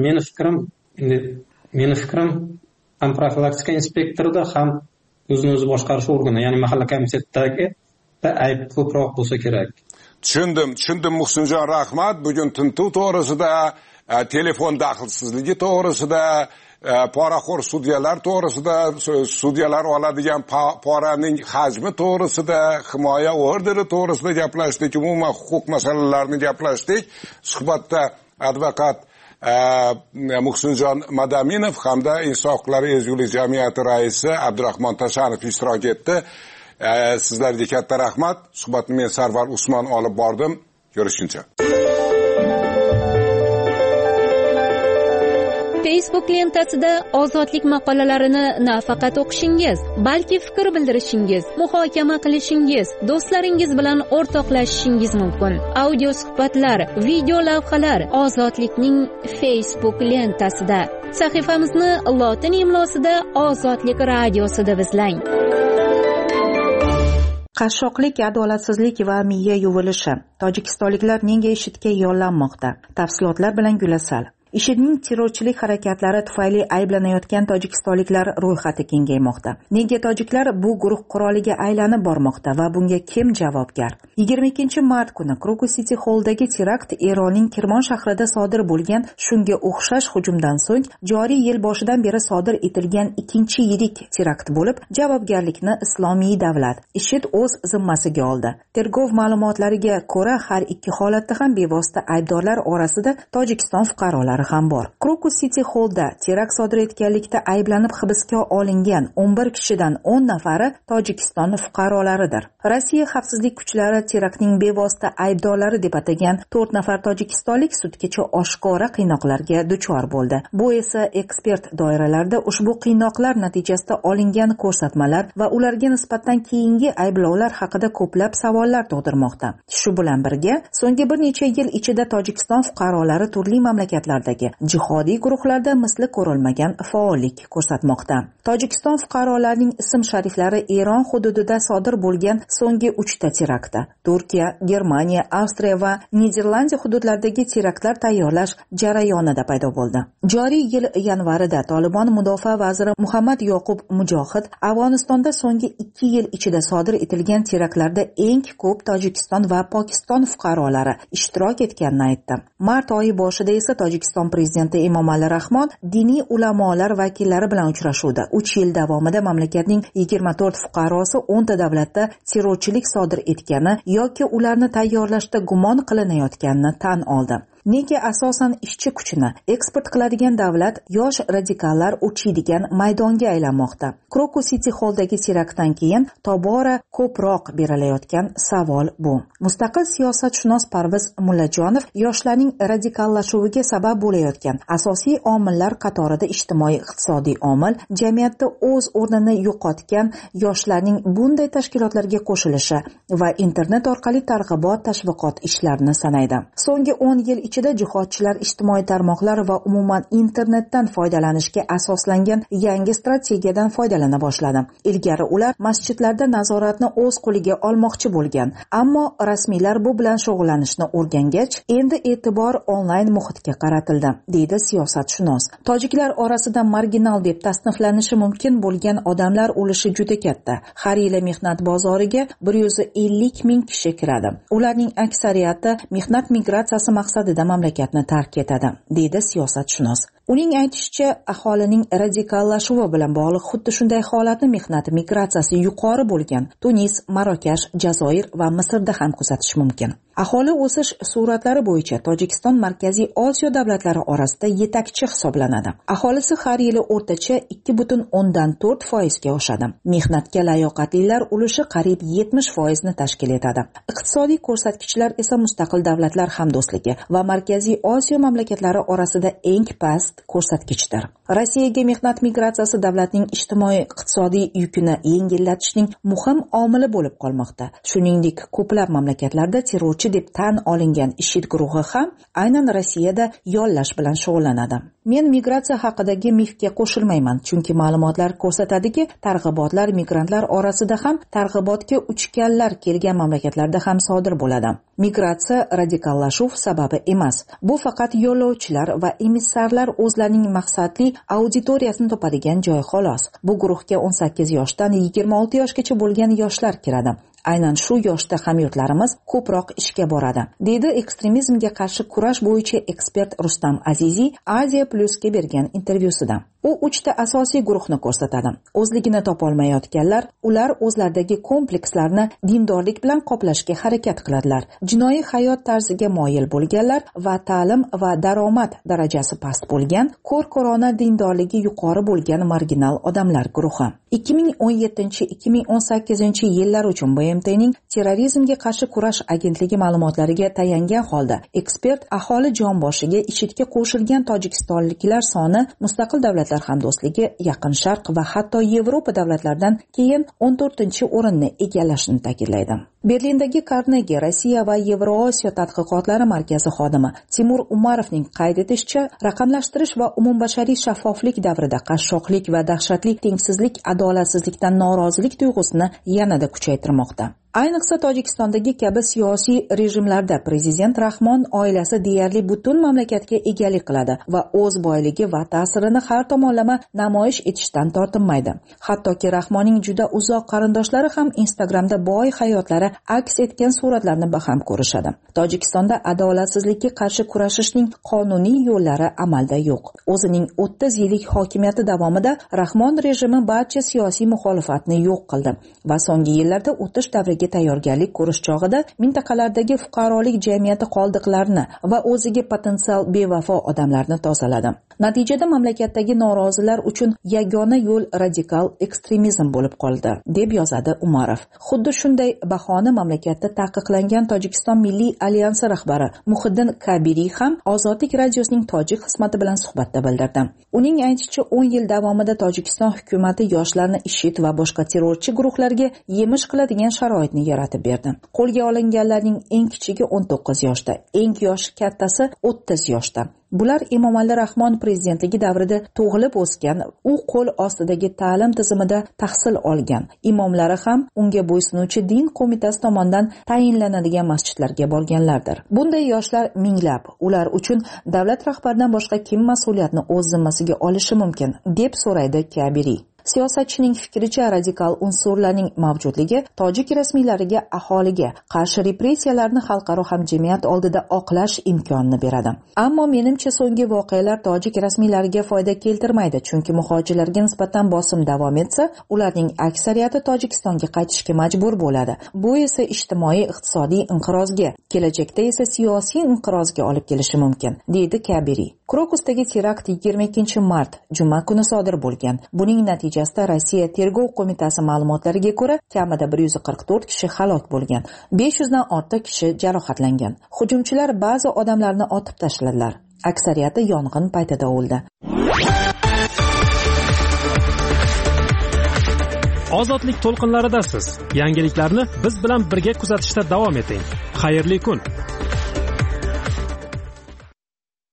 meni fikrim ham profilaktika inspektorida ham o'zini-o'zi boshqarish organi, ya'ni mahalla komitetidagi ayb ko'proq bo'lsa kerak. Tushundim Muhsinjon, rahmat. Bugun tintuv to'g'risida, telefon daxlsizligi to'g'risida, poraxo'r sudyalar to'g'risida, sudyalar oladigan poraning hajmi to'g'risida, himoya orderi to'g'risida gaplashdik, umuman huquq masalalarini gaplashdik. Suhbatda advokat Muhsinjon Madaminov hamda Inson huquqlari ezgulik jamiyati raisi Abdurahmon Tashanov ishtirok etdi. Sizlarga katta rahmat. Suhbatni men Sarvar Usmon olib bordim. Ko'rishguncha. Facebook lentasida ozodlik maqolalarini nafaqat o'qishingiz, balki fikr bildirishingiz, muhokama qilishingiz, do'stlaringiz bilan o'rtoqlashishingiz mumkin. Audio suhbatlar, video lavhalar ozodlikning Facebook lentasida. Sahifamizni lotin imlosida Ozodlik radiosida izlang. Qashshoqlik, adolatsizlik va miya yuvilishi. Tojikistonliklar nega IShIDga yollanmoqda? Tafsilotlar bilan Gulasal. IShIDning terrorchilik harakatlari tufayli ayblanayotgan tojikistonliklar ro'yxati kengaymoqda. Nega tojiklar bu guruh quroliga aylanib bormoqda va bunga kim javobgar? 22-mart kuni Krokus City Hall'dagi terakt Eronning Kirmon shahrida sodir bo'lgan shunga o'xshash hujumdan so'ng joriy yil boshidan beri sodir etilgan ikkinchi yirik terakt bo'lib, javobgarlikni Islomiy davlat IShID o'z zimmasiga oldi. Tergov ma'lumotlariga ko'ra, har ikki holatda ham bevosita aybdorlar orasida Tojikiston fuqarolari ham bor. Krokus City Hall'da terakt sodir etganlikda ayblanib hibsga olingan 11 kishidan 10 nafari Tojikiston fuqarolaridir. Rossiya xavfsizlik kuchlari teraktning bevosita aybdorlari deb atagan 4 nafar tojikistonlik sudgacha oshkora qiynoqlarga duchor bo'ldi. Bu esa ekspert doiralarda ushbu qiynoqlar natijasida olingan ko'rsatmalar va ularga nisbatan keyingi ayblovlar haqida ko'plab savollar tug'dirmoqda. Shu bilan birga, so'nggi bir necha yil ichida Tojikiston fuqarolari turli mamlakatlarda sohasidagi jihodiy guruhlarda misli ko'rilmagan faollik ko'rsatmoqda. Tojikiston fuqarolarining ism-shariflari Eron hududida sodir bo'lgan so'nggi 3 ta teraktda Turkiya, Germaniya, Avstriya va Niderlandiya hududlaridagi teraktlar tayyorlash jarayonida paydo bo'ldi. Joriy yil yanvarida Tolibon mudofaa vaziri Muhammad Yoqub Mujohid Afg'onistonda so'nggi 2 yil ichida sodir etilgan teraktlarda eng ko'p Tojikiston va Pokiston fuqarolari ishtirok etganini aytdi. Mart oyi boshida esa Tojikiston prezidenti Emomali Rahmon diniy ulamolar vakillari bilan uchrashuvda 3 yil davomida mamlakatning 24 fuqarosi 10 ta davlatda terrorchilik sodir etgani yoki ularni tayyorlashda gumon qilinayotganini tan oldi. Nega asosan ishchi kuchini eksport qiladigan davlat yosh radikallar uchiydigan maydonga aylanmoqda? Krokus City Hall'dagi teraktdan keyin tobora ko'proq berilayotgan savol bu. Mustaqil siyosatshunos Parviz Mullajonov yoshlarning radikallashuviga sabab bo'layotgan asosiy omillar qatorida ijtimoiy-iqtisodiy omil, jamiyatda o'z o'rnini yo'qotgan yoshlarning bunday tashkilotlarga qo'shilishi va internet orqali targ'ibot tashviqot ishlarini sanaydi. So'nggi 10 yil ichida jihodchilar ijtimoiy tarmoqlar va umuman internetdan foydalanishga asoslangan yangi strategiyadan foydalana boshladi. Ilgari ular masjidlarda nazoratni o'z qo'liga olmoqchi bo'lgan, ammo rasmiylar bu bilan shug'ullanishni o'rgangach, endi e'tibor onlayn muhitga qaratildi, deydi siyosatshunos. Tojiklar orasida marginal deb tasniflanishi mumkin bo'lgan odamlar ulushi juda katta. Har yili mehnat bozoriga 150 ming kishi kiradi. Ularning aksariyati mehnat migratsiyasi maqsadida mamlakatni tark etadi, deydi siyosatshunos. Uning aytishicha, aholining radikallashuvi bilan bog'liq xuddi shunday holatni mehnat migratsiyasi yuqori bo'lgan Tunis, Marokash, Jazoir va Misrda ham kuzatish mumkin. Aholi o'sish suratlari bo'yicha Tojikiston Markaziy Osiyo davlatlari orasida yetakchi hisoblanadi. Aholisi har yili o'rtacha 2.4% ga oshadi. Mehnatga layoqatlilar ulushi qariyb 70% ni tashkil etadi. Iqtisodiy ko'rsatkichlar esa mustaqil davlatlar hamdo'stligi va Markaziy Osiyo mamlakatlari orasida eng past ko'rsatkichdir. Rossiyaga mehnat migratsiyasi davlatning ijtimoiy-iqtisodiy yukini yengillatishning muhim omili bo'lib qolmoqda. Shuningdek, ko'plab mamlakatlarda terrorchi deb tan olingan IShID guruhi ham aynan Rossiyada yollash bilan shug'ullanadi. Men migratsiya haqidagi mifga qo'shilmayman, chunki ma'lumotlar ko'rsatadiki, targ'ibotlar migrantlar orasida ham targ'ibotga uchganlar kelgan mamlakatlarda ham sodir bo'ladi. Migratsiya radikallashuv sababi emas. Bu faqat yo'lovchilar va emissarlar o'zlarining maqsadli auditoriyasini topadigan joy xolos. Bu guruhga 18 yoshdan 26 yoshgacha bo'lgan yoshlar kiradi. Aynan shu yoshda hamyurtlarimiz ko'proq ishga boradi, deydi ekstremizmga qarshi kurash bo'yicha ekspert Rustam Aziziy Aziya Plus'ga bergan intervyusida. U 3 ta asosiy guruhni ko'rsatadi. O'zligini topolmayotganlar, ular o'zlaridagi komplekslarni dindorlik bilan qoplashga harakat qiladilar. Jinoiy hayot tarziga moyil bo'lganlar va ta'lim va daromad darajasi past bo'lgan, ko'r-ko'rona dindorligi yuqori bo'lgan marginal odamlar guruhi. 2017-2018 yillar uchun BMTning terrorizmga qarshi kurash agentligi ma'lumotlariga tayangan holda, ekspert aholi jonboshiga IShIDga qo'shilgan tojikistonliklar soni mustaqil davlatlar hamdo'stligi, Yaqin Sharq va hatto Yevropa davlatlaridan keyin 14-o'rinni egallashini ta'kidlaydi. Berlindagi Carnegie Rossiya va Yevrosiyo tadqiqotlari markazi xodimi Timur Umarovning qayd etishicha, raqamlashtirish va umumbashariy shaffoflik davrida qashshoqlik va dahshatli tengsizlik, adolatsizlikdan norozilik tuyg'usini yanada kuchaytirmoqda. Ayniqsa Tojikistondagi kabi siyosiy rejimlarda prezident Rahmon oilasi deyarli butun mamlakatga egalik qiladi va o'z boyligi va ta'sirini har tomonlama namoyish etishdan tortinmaydi. Hattoki Rahmonning juda uzoq qarindoshlari ham Instagramda boy hayotlari aks etgan suratlarni baham ko'rishadi. Tojikistonda adolatsizlikka qarshi kurashishning qonuniy yo'llari amalda yo'q. O'zining 30 yillik hokimiyati davomida Rahmon rejimi barcha siyosiy muxolifatni yo'q qildi va so'nggi yillarda o'tish davriga tayyorgarlik ko'rish chog'ida mintaqalardagi fuqarolik jamiyati qoldiqlarini va o'ziga potensial bevafo odamlarni tozaladi. Natijada mamlakatdagi norozilar uchun yagona yo'l radikal ekstremizm bo'lib qoldi, deb yozadi Umarov. Xuddi shunday bahoni mamlakatda taqiqlangan Tojikiston Milliy alyansi rahbari Muhiddin Kabiriy ham Ozodlik radiosining tojik xizmati bilan suhbatda bildirdi. Uning aytishicha, 10 yil davomida Tojikiston hukumati yoshlarni IShID va boshqa terrorchi guruhlarga yemish qiladigan sharoitni yaratib berdi. Qo'lga olinganlarning eng kichigi 19 yoshda, eng yoshi kattasi 30 yoshda. Bular Emomali Rahmon prezidentligi davrida tug'ilib o'sgan, u qo'l ostidagi ta'lim tizimida tahsil olgan. Imomlari ham unga bo'ysunuvchi din qo'mitasi tomonidan tayinlanadigan masjidlarga borganlardir. Bunday yoshlar minglab. Ular uchun davlat rahbaridan boshqa kim mas'uliyatni o'z zimmasiga olishi mumkin, deb so'raydi Kabiri. Siyosatchining fikricha, radikal unsurlarning mavjudligi tojik rasmiylariga aholiga qarshi repressiyalarni xalqaro hamjamiyat oldida oqlash imkonini beradi. Ammo menimcha so'nggi voqealar tojik rasmiylariga foyda keltirmaydi, chunki muhojirlarga nisbatan bosim davom etsa, ularning aksariyati Tojikistonga qaytishga majbur bo'ladi. Bu esa ijtimoiy iqtisodiy inqirozga, kelajakda esa siyosiy inqirozga olib kelishi mumkin, deydi Kabiri. Krokusdagi terakt 22-mart juma kuni sodir bo'lgan. Buning natijasida Rossiya tergov qo'mitasi ma'lumotlariga ko'ra, kamida 144 kishi halok bo'lgan, 500 dan ortiq kishi jarohatlangan. Hujumchilar ba'zi odamlarni otib tashladilar. Aksariyati yong'in paytida o'ldi. Ozodlik to'lqinlaridasiz. Yangiliklarni biz bilan birga kuzatishda davom eting. Xayrli kun.